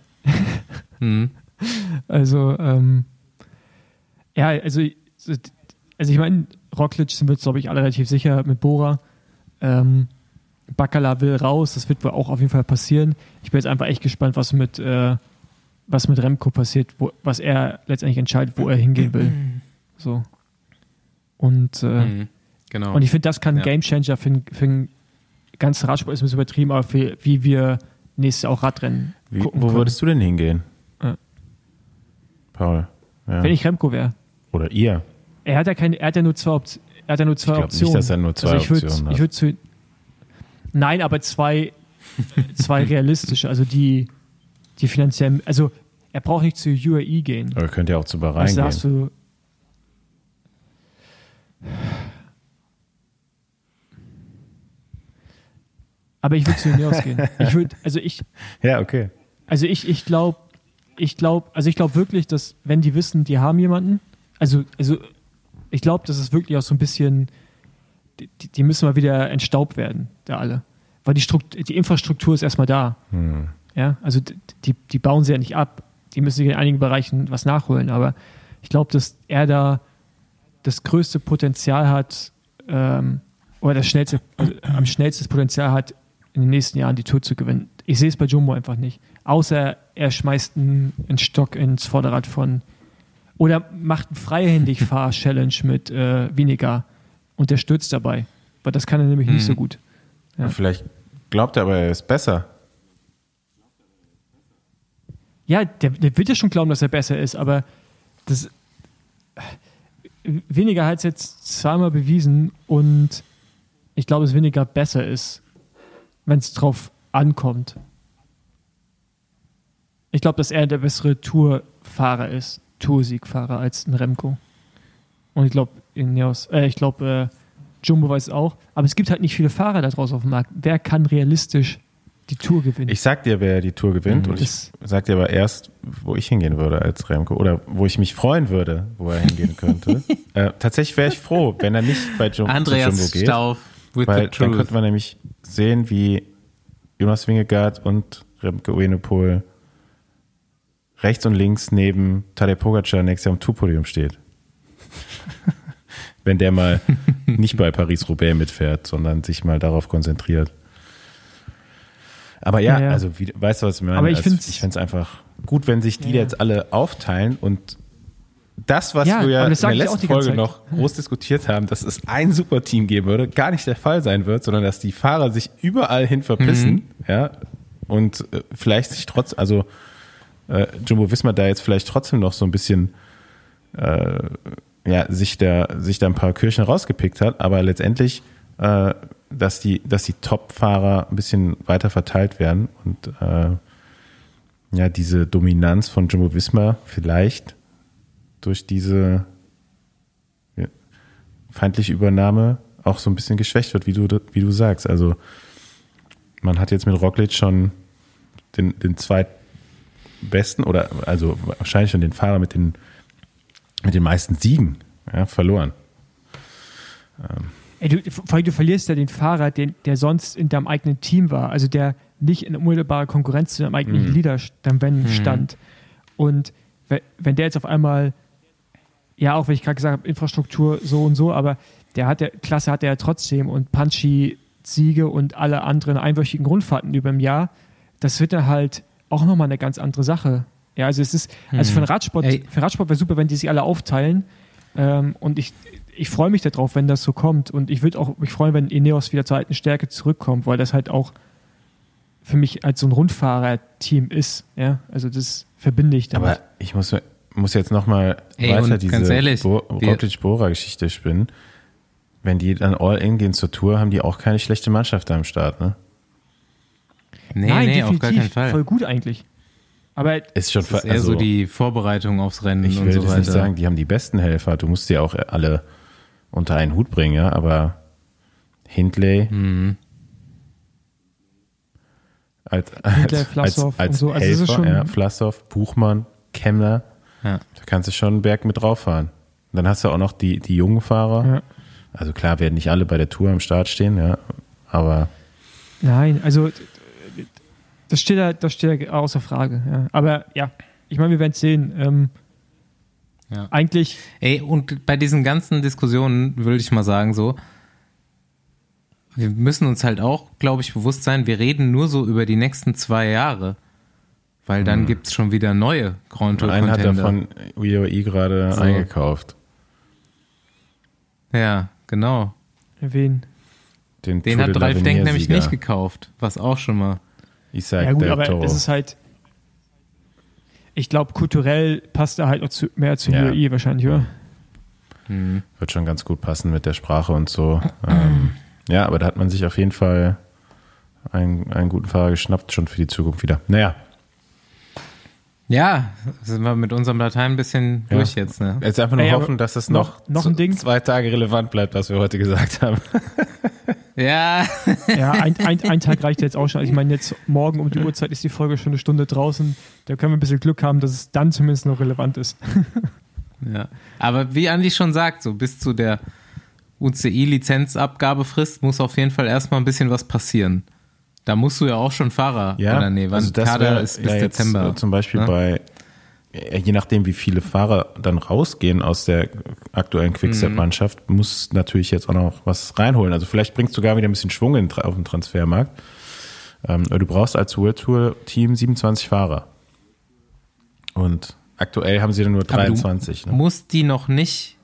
Also, also ich meine, Roglic sind wir uns, glaube ich, alle relativ sicher mit Bora. Bacala will raus, das wird wohl auch auf jeden Fall passieren. Ich bin jetzt einfach echt gespannt, was mit Remco passiert, was er letztendlich entscheidet, wo er hingehen will. So. Und, genau. Und ich finde, das kann ein Gamechanger für ein ganzes Radsport, ist ein bisschen übertrieben, aber für wie wir nächstes Jahr auch Radrennen gucken Wo würdest du denn hingehen? Paul. Ja. Wenn ich Remco wäre. Oder ihr. Er hat ja nur zwei Optionen. Ich glaube nicht, dass er nur zwei Optionen hat. Ich würde nein, aber zwei realistische, also die finanziell, also er braucht nicht zu UAE gehen. Aber er könnte ja auch zu Bahrain gehen. Sagst du, aber ich würde zu Ineos gehen. Ja, okay. Also ich glaube wirklich, dass wenn die wissen, die haben jemanden, also ich glaube, das ist wirklich auch so ein bisschen, die müssen mal wieder entstaubt werden, da alle. Weil die Infrastruktur ist erstmal da. Ja, also die bauen sie ja nicht ab. Die müssen sich in einigen Bereichen was nachholen. Aber ich glaube, dass er da das größte Potenzial hat, oder am schnellsten Potenzial hat, in den nächsten Jahren die Tour zu gewinnen. Ich sehe es bei Jumbo einfach nicht. Außer er schmeißt einen Stock ins Vorderrad oder macht einen Freihändig-Fahr-Challenge mit Vinegar und der stürzt dabei. Weil das kann er nämlich nicht so gut. Ja. Vielleicht glaubt er aber, er ist besser. Ja, der wird ja schon glauben, dass er besser ist, aber Vinegar hat es jetzt zweimal bewiesen und ich glaube, dass Vinegar besser ist, wenn es drauf ankommt. Ich glaube, dass er der bessere Tourfahrer ist, Toursiegfahrer als ein Remco. Und ich glaube, Jumbo weiß es auch. Aber es gibt halt nicht viele Fahrer da draußen auf dem Markt. Wer kann realistisch die Tour gewinnen? Ich sag dir, wer die Tour gewinnt. Und ich sag dir aber erst, wo ich hingehen würde als Remco. Oder wo ich mich freuen würde, wo er hingehen könnte. Tatsächlich wäre ich froh, wenn er nicht bei Jumbo geht. Stauf with weil the truth. Dann könnte man nämlich sehen, wie Jonas Vingegaard und Remco Evenepoel rechts und links neben Tadej Pogačar nächstes Jahr am Tourpodium steht. Wenn der mal nicht bei Paris-Roubaix mitfährt, sondern sich mal darauf konzentriert. Aber ja, also weißt du, was ich meine? Aber ich finde es einfach gut, wenn sich die jetzt alle aufteilen und das, was wir in der letzten Folge noch groß diskutiert haben, dass es ein Superteam geben würde, gar nicht der Fall sein wird, sondern dass die Fahrer sich überall hin verpissen, und vielleicht sich Jumbo-Visma da jetzt vielleicht trotzdem noch so ein bisschen sich da ein paar Kirchen rausgepickt hat, aber letztendlich, dass die Top-Fahrer ein bisschen weiter verteilt werden und diese Dominanz von Jumbo-Visma vielleicht durch diese feindliche Übernahme auch so ein bisschen geschwächt wird, wie du sagst. Also man hat jetzt mit Roglic schon den zweitbesten oder also wahrscheinlich schon den Fahrer mit den mit den meisten Siegen verloren. Du verlierst ja den Fahrer, der sonst in deinem eigenen Team war, also der nicht in unmittelbarer Konkurrenz zu deinem eigenen Leader stand. Und wenn der jetzt auf einmal, ja, auch wenn ich gerade gesagt habe, Infrastruktur so und so, aber Klasse hat er ja trotzdem und Punchy Siege und alle anderen einwöchigen Grundfahrten über dem Jahr, das wird dann halt auch nochmal eine ganz andere Sache. Ja, also für den Radsport wäre super, wenn die sich alle aufteilen. Und ich freue mich darauf, wenn das so kommt. Und ich würde auch mich freuen, wenn Ineos wieder zur alten Stärke zurückkommt, weil das halt auch für mich als so ein Rundfahrer-Team ist. Ja, also das verbinde ich damit. Aber ich muss jetzt nochmal weiter diese Roglic-Bora-Geschichte spinnen. Wenn die dann all in gehen zur Tour, haben die auch keine schlechte Mannschaft da am Start, ne? Nein, auf gar keinen Fall. Voll gut eigentlich. Aber ist schon das ist eher so die Vorbereitung aufs Rennen und so weiter. Ich will das nicht sagen, die haben die besten Helfer. Du musst die auch alle unter einen Hut bringen, ja, aber Hindley als Vlasov und so. Also Helfer, schon Vlasov, Buchmann, Kemmler, da kannst du schon einen Berg mit drauf fahren. Und dann hast du auch noch die jungen Fahrer. Ja. Also klar, werden nicht alle bei der Tour am Start stehen, ja, aber nein, also das steht ja außer Frage. Ja. Aber ja, ich meine, wir werden es sehen. Eigentlich. Und bei diesen ganzen Diskussionen würde ich mal sagen, so, wir müssen uns halt auch, glaube ich, bewusst sein, wir reden nur so über die nächsten 2 Jahre. Weil dann gibt es schon wieder neue Grand Tour Contender. Einen hat davon UAE gerade eingekauft. Ja, genau. Wen? Den hat Ralf Denk nämlich nicht gekauft, was auch schon mal. Ja gut, aber es ist halt, ich glaube, kulturell passt er halt noch mehr zu UAE wahrscheinlich, oder? Wird schon ganz gut passen mit der Sprache und so. Ja, aber da hat man sich auf jeden Fall einen guten Fahrer geschnappt, schon für die Zukunft wieder. Naja. Ja, sind wir mit unserem Latein ein bisschen durch jetzt. Ne? Jetzt einfach nur hoffen, dass es noch ein Ding 2 Tage relevant bleibt, was wir heute gesagt haben. Ja. Ja, ein Tag reicht jetzt auch schon. Also ich meine, jetzt morgen um die Uhrzeit ist die Folge schon eine Stunde draußen. Da können wir ein bisschen Glück haben, dass es dann zumindest noch relevant ist. Ja, aber wie Andi schon sagt, so bis zu der UCI-Lizenzabgabefrist muss auf jeden Fall erstmal ein bisschen was passieren. Da musst du ja auch schon Fahrer. Oder nee, wann Kader ist bis Dezember. Jetzt, zum Beispiel bei, je nachdem wie viele Fahrer dann rausgehen aus der aktuellen Quickstep-Mannschaft, muss natürlich jetzt auch noch was reinholen. Also vielleicht bringst du gar wieder ein bisschen Schwung auf den Transfermarkt. Du brauchst als World Tour Team 27 Fahrer. Und aktuell haben sie dann nur 23. Du musst die noch nicht.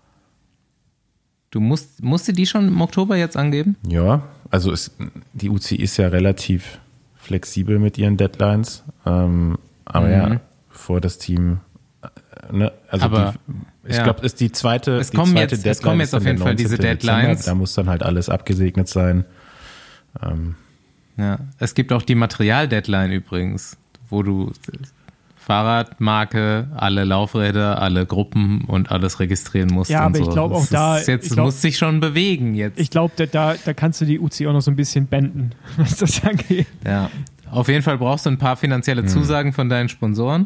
Musst du die schon im Oktober jetzt angeben? Ja, also die UCI ist ja relativ flexibel mit ihren Deadlines. Aber ja, bevor das Team, also aber, ich glaube, ist die zweite es kommen jetzt auf jeden Fall diese Deadlines. Dezember. Da muss dann halt alles abgesegnet sein. Ja, es gibt auch die Material-Deadline übrigens, wo du Fahrradmarke, alle Laufräder, alle Gruppen und alles registrieren musst. Ja, aber so. Ich glaube auch da. Muss sich schon bewegen jetzt. Ich glaube, da kannst du die UCI auch noch so ein bisschen benden, was das angeht. Ja, auf jeden Fall brauchst du ein paar finanzielle Zusagen von deinen Sponsoren.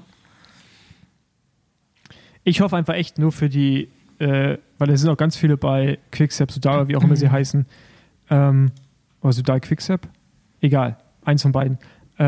Ich hoffe einfach echt nur für die, weil da sind auch ganz viele bei Quickstep, Sudal, wie auch immer sie heißen, oder Sudal Quickstep, egal, eins von beiden,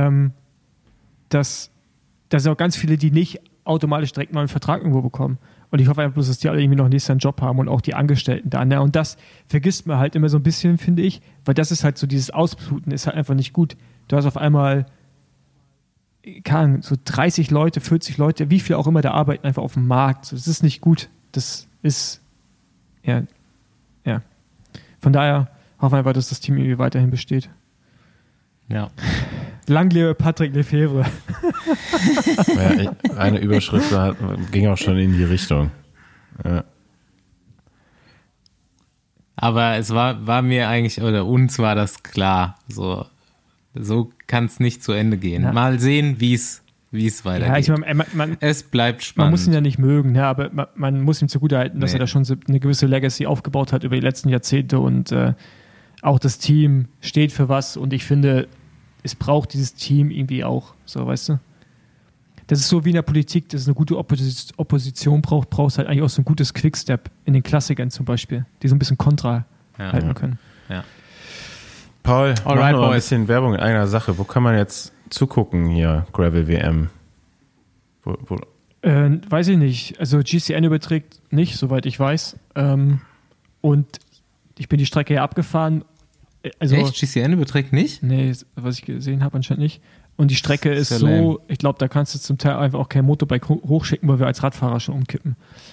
dass sind auch ganz viele, die nicht automatisch direkt einen neuen Vertrag irgendwo bekommen. Und ich hoffe einfach bloß, dass die alle irgendwie noch nächstes Jahr einen Job haben und auch die Angestellten da. Ne? Und das vergisst man halt immer so ein bisschen, finde ich, weil das ist halt so, dieses Ausbluten ist halt einfach nicht gut. Du hast auf einmal, keine Ahnung, so 30 Leute, 40 Leute, wie viel auch immer da arbeiten, einfach auf dem Markt. Das ist nicht gut. Das ist, ja. Von daher hoffe ich einfach, dass das Team irgendwie weiterhin besteht. Ja. Lang lebe Patrick Lefevre. Ja, eine Überschrift ging auch schon in die Richtung. Ja. Aber es war mir eigentlich, oder uns war das klar. So kann es nicht zu Ende gehen. Ja. Mal sehen, wie es weitergeht. Ja, ich meine, es bleibt spannend. Man muss ihn ja nicht mögen, ja, aber man muss ihm zugutehalten, dass er da schon eine gewisse Legacy aufgebaut hat über die letzten Jahrzehnte und auch das Team steht für was und ich finde, es braucht dieses Team irgendwie auch, so, weißt du? Das ist so wie in der Politik, dass es eine gute Opposition brauchst halt eigentlich auch so ein gutes Quickstep in den Klassikern zum Beispiel, die so ein bisschen Kontra halten können. Ja. Paul, mach noch ein bisschen Werbung in einer Sache. Wo kann man jetzt zugucken hier, Gravel WM? Weiß ich nicht. Also GCN überträgt nicht, soweit ich weiß. Und ich bin die Strecke ja abgefahren. Also, echt? GCN überträgt nicht? Nee, was ich gesehen habe, anscheinend nicht. Und die Strecke ist so, lame. Ich glaube, da kannst du zum Teil einfach auch kein Motorbike hochschicken, weil wir als Radfahrer schon umkippen.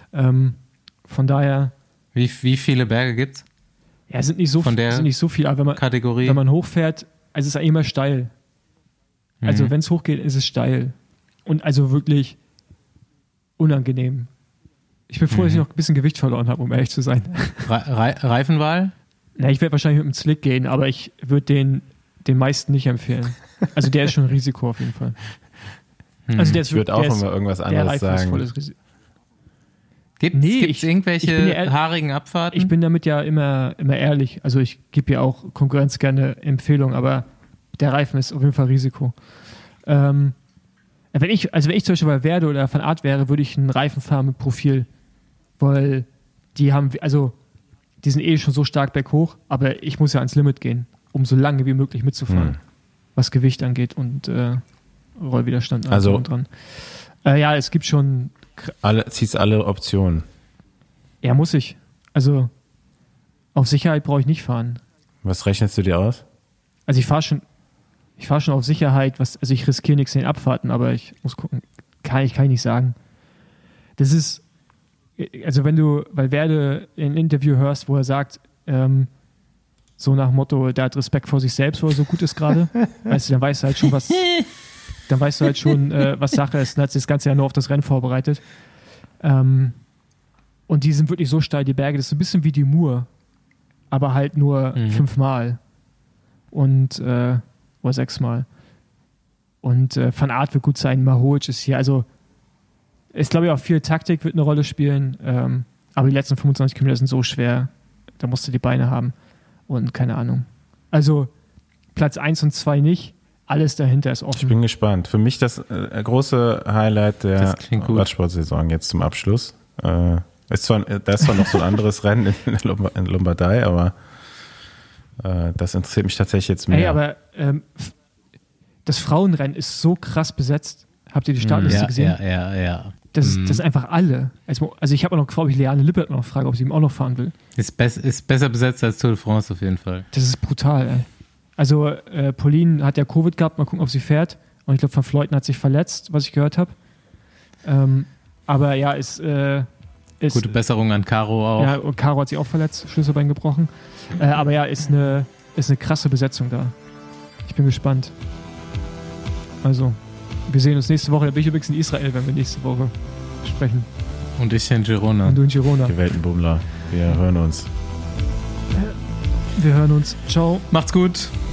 Von daher... Wie viele Berge gibt's? Ja, sind nicht so viel, aber wenn man hochfährt, also es ist eigentlich immer steil. Also wenn es hochgeht, ist es steil. Und also wirklich unangenehm. Ich bin froh, dass ich noch ein bisschen Gewicht verloren habe, um ehrlich zu sein. Reifenwahl? Na, ich werde wahrscheinlich mit dem Slick gehen, aber ich würde den meisten nicht empfehlen. Also der ist schon ein Risiko auf jeden Fall. Also ich würde auch immer irgendwas anderes sagen. Gibt es irgendwelche haarigen Abfahrten? Ich bin damit ja immer ehrlich. Also ich gebe ja auch Konkurrenz gerne Empfehlungen, aber der Reifen ist auf jeden Fall Risiko. Wenn ich zum Beispiel bei Werde oder Van Aert wäre, würde ich einen Reifen fahren mit Profil, weil die sind eh schon so stark berghoch, aber ich muss ja ans Limit gehen, um so lange wie möglich mitzufahren, was Gewicht angeht und Rollwiderstand also und dran. Ja, es gibt schon... Ziehst alle Optionen. Ja, muss ich. Also auf Sicherheit brauche ich nicht fahren. Was rechnest du dir aus? Also ich fahre schon auf Sicherheit, also ich riskiere nichts in den Abfahrten, aber ich muss gucken, kann ich nicht sagen. Das ist, also weil Werde ein Interview hörst, wo er sagt, so nach dem Motto, der hat Respekt vor sich selbst, wo er so gut ist gerade, weißt du, dann weißt du halt schon, was Sache ist, und hat sich das ganze Jahr nur auf das Rennen vorbereitet. Und die sind wirklich so steil, die Berge, das ist so ein bisschen wie die Mur, aber halt nur 5-mal und oder 6-mal. Und Van Aert wird gut sein, Mahoic ist hier, also ich glaube auch viel Taktik wird eine Rolle spielen, aber die letzten 25 Kilometer sind so schwer, da musst du die Beine haben und keine Ahnung. Also Platz 1 und 2 nicht, alles dahinter ist offen. Ich bin gespannt. Für mich das große Highlight der Radsportsaison jetzt zum Abschluss. Da ist zwar noch so ein anderes Rennen in Lombardei, aber das interessiert mich tatsächlich jetzt mehr. Hey, aber das Frauenrennen ist so krass besetzt. Habt ihr die Startliste gesehen? Ja. Das ist einfach alle. Also ich habe auch noch gefragt, ob ich Leane Lippert noch frage, ob sie ihm auch noch fahren will. Ist besser besetzt als Tour de France auf jeden Fall. Das ist brutal, ey. Also Pauline hat ja Covid gehabt, mal gucken, ob sie fährt. Und ich glaube, Van Vleuten hat sich verletzt, was ich gehört habe. Aber ja, ist gute Besserung an Caro auch. Ja, und Caro hat sich auch verletzt, Schlüsselbein gebrochen. Aber ja, ist eine krasse Besetzung da. Ich bin gespannt. Also, wir sehen uns nächste Woche. Da bin ich übrigens in Israel, wenn wir nächste Woche sprechen. Und ich in Girona. Und du in Girona. Die Weltenbummler. Wir hören uns. Wir hören uns. Ciao. Macht's gut.